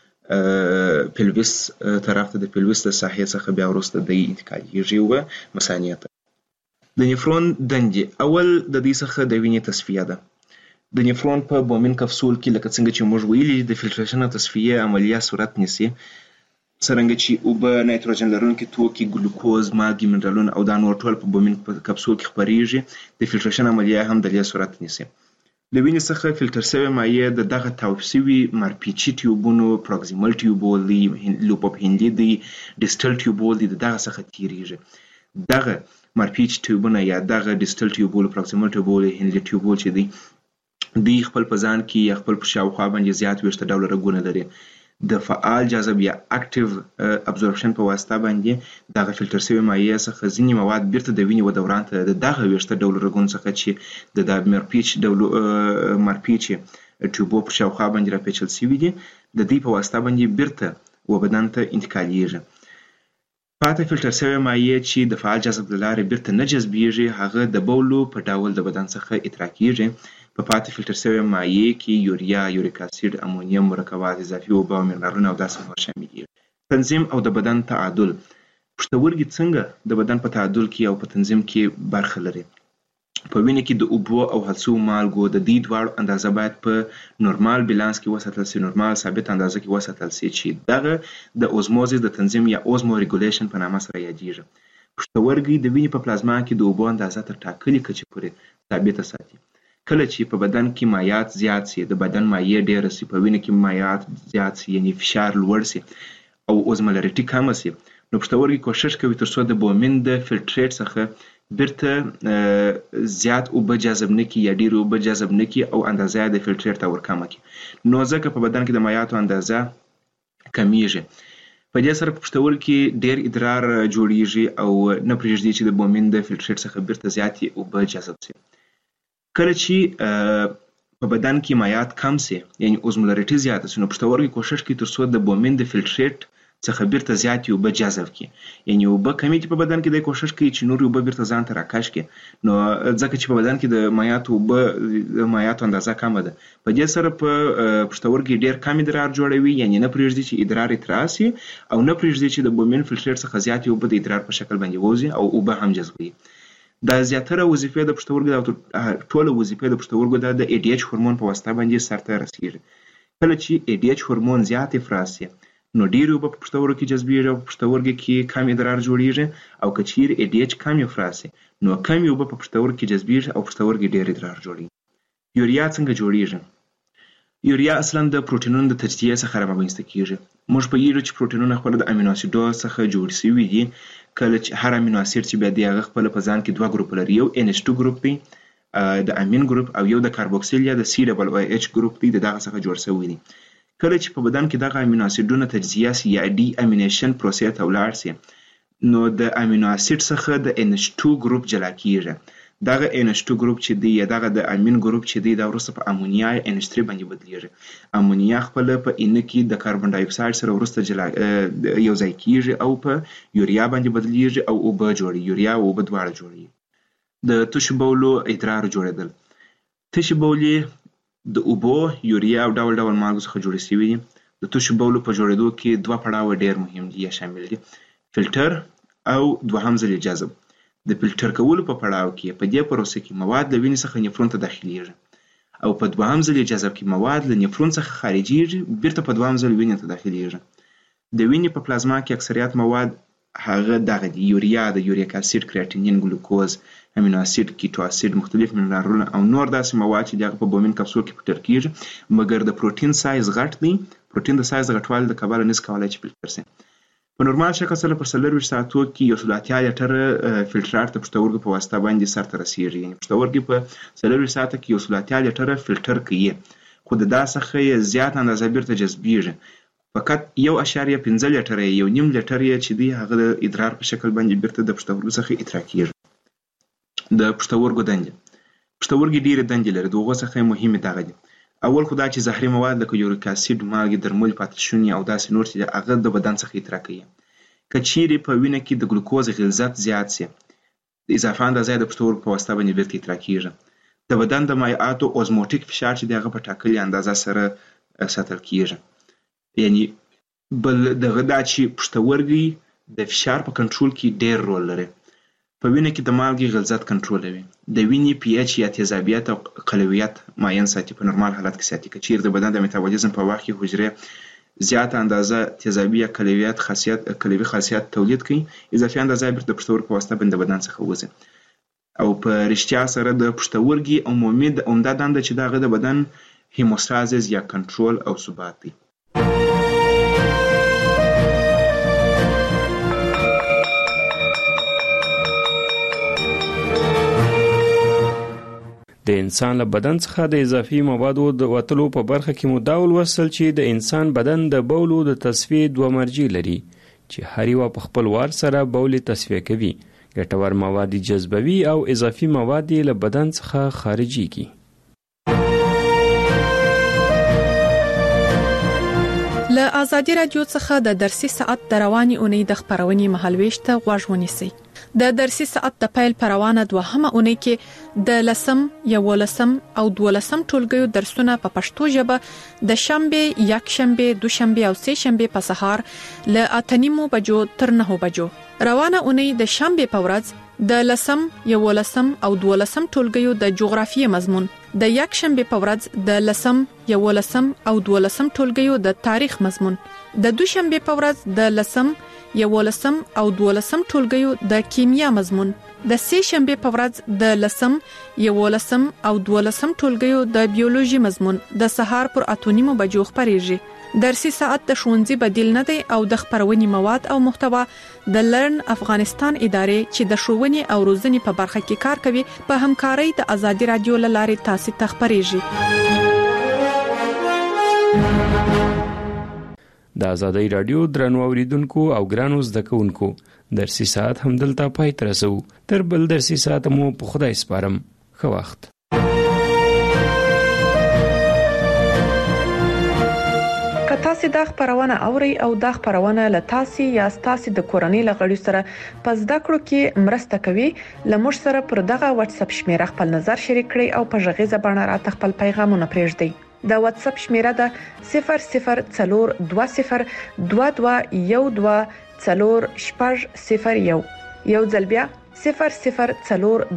پلوس طرف ته. د پلوس د ساحې څخه بیا وروسته دی انتقالېږي و مثانې ته. د نیفرون دندې اول د دې څخه د وینې تصفیه ده. د نیفرون په بومین کپسول کې لکه څنګه چې موږ ویلي د فلټریشن او تصفیې عملیه صورت نیسي. څرنګه چې اوبه، نایتروجن لرونکي توکي، ګلوکوز، مالګې، منرالونه او دا نور ټول په بومین کپسول کې خپریږي. د فلټریشن عملیه هم د دې صورت نیسي. له وینې څخه فلټر شوې مایع د دغه تاوپ شوي مارپیچي ټیوبونو، پروکسیمل ټیوبول دی، لوپ اف هینلې دی، ډیسټل ټیوبول دی، د دغه څخه تیریږي. دغه مارپیچ ټیوبونه یا دغه ډیسټل ټیوبول، پروکسیمل ټیوبول، هینلې ټیوبول چې دی دوی خپل په ځان کې یا خپل په شاوخوا باندې زیات ویشته ډوله رګونه لري. د فعال جاذب یا اکټیو ابزورپشن په واسطه باندې دغه فلټر شوی مایع څخه ځینې مواد بیرته د وینې و دوران ته د دغه ویشته ډوله رګونو څخه چې د د مارپیچ ډولو مارپیچ ټیوبو په شاوخوا باندې راپیچل شوي دي، د دې په واسطه باندې بیرته و بدن ته انتقالېږي. پاتې فلټر شوی مایع چې د فعال جاذب له لارې بیرته نه جذبېږي، هغه د بولو په ډول د بدن څخه ادرار کېږي. په پاتې فلټر شوی مایع کې یوریا، یوریک اسید، امونیم، مرکبات اضافي اوبه او منرالونه او داسې نور شامل دي. تنظیم او د بدن تعادل. پښتورګي څنګه د بدن په تعادل کې او په تنظیم کې برخه لري. په وینې کې د اوبو او هڅو مالګو د دې دواړو اندازه باید په نورمال بیلانس کې وساتل شي، نورمال ثابت اندازه کې وساتل شي چې دغه د اوزموزس د تنظیم یا اوزمو ریګولیشن په نامه سره یادېږي. پښتورګي د وینې په پلازما کې د اوبو اندازه تر ټاکلې کچې پورې ثابته ساتي. کله چې په بدن کې مایعات زیات شي، د بدن مایع ډېره شي، په وینې کې مایعات زیات شي، یعنی فشار لوړ شي او اوزمولریټي کمه شي، نو پښتورګي کوشش کوي ترڅو د بومین د فلټریټ څخه بیرته زیات اوبه جذب نه کړي یا ډېرې اوبه جذب نه کړي او اندازه یې د فلټرېټ ته ورکمه کړي. نو ځکه په بدن کې د مایعاتو اندازه کمیږي. په دې سره په پښتورګي کې ډېر ادرار جوړیږي او نه پرېږدي چې د بومین د فلټرېټ څخه بیرته زیاتې اوبه جذب شي. کله چې په بدن کې مایعات کم سي یعنی اوزمولریټي زیاته سي نو پښتورګي کوشش کوي تر څو د بومین د فلټرېټ څخه بیرته زیاتې اوبه جذب کړي. یعنی اوبه کمې دي په بدن کې، دی کوشش کوي چې نورې اوبه بیرته ځان ته راکش کړي. نو ځکه چې په بدن کې د مایعاتو اوبه د مایعاتو اندازه کمه ده، په دې سره په پښتورګي ډېر کم ادرار جوړوي، یعنی نه پرېږدي چې ادرار یې تراسي او نه پرېږدي چې د بومین فلټرېټ څخه زیاتې اوبه د ادرار په شکل باندې ووځي او اوبه هم جذبوي. دا زیاتره وظیفې د پښتورګو او ټوله وظیفې د پښتورګو د ای ډي ایچ هورمون په واسطه باندې سرته رسیږي. کله چې ای ډي ایچ هورمون زیات افراز شي نو ډېرې اوبه په پښتورګو کې جذبېږي او په پښتورګو کې کم ادرار جوړیږي، او که چیرې ای ډي ایچ کم افراز شي نو کمې اوبه په پښتورګو کې جذبېږي او پښتورګي ډېر ادرار جوړوي. یوریا څنګه جوړیږي؟ یوریا اصلا د پروټینونو د تجزیې څخه رامنځته کیږي. موږ پوهیږو چې پروټینونه خپله د امینو اسیدو څخه جوړ شوي دي. کله چې هر امینو اسید چې بیا دی هغه خپله په ځان کې دوه ګروپ لري، یو ان ایچ ټو ګروپ دی د امین ګروپ او یو د کاربوکسیل یا د سی ډبل او ایچ ګروپ دی د دغه څخه جوړ شوی دی. کله چې په بدن کې دغه امینو اسیدونه تجزیه سي یا ډي امینیشن پروسې ته ولاړ سي نو د امینو اسید څخه د ان ایچ ټو ګروپ جلا کیږي. دغه ان ایچ ټو ګروپ چې دی یا دغه د امین ګروپ چې دی دا وروسته په امونیا یا ان ایچ تhree باندې بدلیږي. امونیا خپل په ان کې د کاربن ډای اکساید سره وروسته جلا یو ځای کیږي او په یوریا باندې بدلیږي او اوبه جوړي. یوریا او اوبه دواړه جوړي. د تشو بولو ادرار جوړېدل. تشو بولې د اوبو، یوریا او ډول ډول مالګو څخه جوړې شوي دي. د تشو بولو په جوړېدو کې دوه پړاوه ډېر مهم دي یا شامل دي، فلټر او دوهم ځل جذب. د فلټر کولو په پړاو کې په دې پروسه کې مواد له وینې څخه نفرون ته داخليږي او په دوهم ځل جذب کې مواد له نفرون څخه خارجيږي بیرته په دوهم ځل وینې ته داخليږي. د وینې په پلازما کې اکثریت مواد هغه دغه دي: یوریا، د یوریک اسید، کریاتینین، ګلوکوز، امینو اسید، کیټو اسید، مختلف منرالونه او نور داسې مواد چې دغه په بومین کپسول کې فلټر کیږي. مګر د پروتین سایز غټ دی. پروتین د سایز غټوالي د کبله نس کولای چې فلټر شي. په نورمال شکل سره په څلورویشت ساعتو کې یو سل اتیا لیټره فلټرات د پښتورګو په واسطه باندې سرته رسیږي. یعنې پښتورګي په څلورویشت ساعته کې یو سل اتیا لیټره فلټر کوي، خو د دا څخه یې زیات اندازه بیرته جذبیږي. فقط یو اشاریه پنځه لیټره یو نیم لیټر یې چې دی هغه د ادرار په شکل باندې بیرته د پښتورګو څخه ادرار کیږي. د پښتورګو دندې. پښتورګي ډېرې دندې لري، د هغو څخه مهمې دغه دي: اول خو دا چې زهري مواد لکه یوریک اسید، مالګې، درمل، پاتشوني او داسې نور چې هغه د بدن څخه ادرار کوي. که چیرې په وینه کې د ګلوکوز غلظت زیات سي د اضافه اندازه د پښتورګو په واسطه باندې بیرته ادرار کیږي. د بدن د مایعاتو اوزموټیک فشار چې د هغه په ټاکلې اندازه سره ساتل کیږي. یعنی بل دغه دا چې پښتورګي د فشار په کنټرول کې ډېر رول لري. په وینه کې د مالګې غلظت کنټرولوي. د وینې پی ایچ یا تیزابیت او قلویت معین ساتي، په نورمال حالت کې ساتي. که چیرې د بدن د میتابولیزم په وخت کې حجرې زیات اندازه تیزابي یا قلویت خاصیت قلوي خاصیت تولید کوي، اضافي اندازه بیرته د پښتورګو په واسطه باندې د بدن څخه وځي. او په رښتیا سره د پښتورګي عمومي عمده دنده چې دغه د بدن هیموستازیس یا کنټرول او ثبات دی. د انسان له بدن څخه د اضافي موادو د وتلو په برخه کې مو دا ولوستل چې د انسان بدن د بولو د تصفیې دوه مرجع لري چې هر یو په خپل وار سره بول تصفیه کوي. ګټور مواد جذبوي او اضافي مواد له بدن څخه خارجيږي. له آزادي رادیو څخه د درسي ساعت د رواني اونۍ د خبرونې مهالويشت غوږ ونیسئ. د درسي ساعت د پیل پروانه دوهمه اونۍ کې د لسم، یولسم او دولسم ټولګیو درسونه په پښتو ژبه د شنبه، یکشنبه، دوشنبه او سه شنبه په سهار له اته نیمو بجو تر نهو بجو. روانه اونۍ د شنبه په ورځ د لسم، یولسم او دولسم ټولګیو د جغرافیې مضمون، د یکشنبه په ورځ د لسم، یولسم او دولسم ټولګیو د تاریخ مضمون، د دوشنبه په ورځ د لسم، یولسم او دولسم ټولګیو د کیمیا مضمون، د سه شنبه په ورځ د لسم یولسم او دولسم ټولګیو د بیولوژي مضمون د سهار پر اتونیمو بجو خبريږي درسي ساعت د ښوونځي بدیل نه دی او د خبرونې مواد او محتوا د لرن افغانستان ادارې چې د ښوونې او روزنې په برخه کې کار کوي په همکارۍ د ازادي رادیو لارې تاسو ته خبريږي د ازادي رادیو درنو اوریدونکو او ګرانو زده کوونکو درسي ساعت هم دلته پای تر رسو تر بل درسي ساعت مو په خدای سپارم خو وخت کتا سي د خبرونه اوري او د خبرونه لتاسي یا ستاسي د کورنۍ لغړی سره پس د کړو کې مرسته کوي لمر سره پر دغه واتس اپ شمیره خپل نظر شریک کړئ او په ژغه زبانه را خپل پیغامونه پرېږدئ د واتس اپ شمیره ده صفر صفر څلور دوه صفر دوه دوه یو دوه څلور شپږ صفر یو یو ځل بیا صفر صفر څلور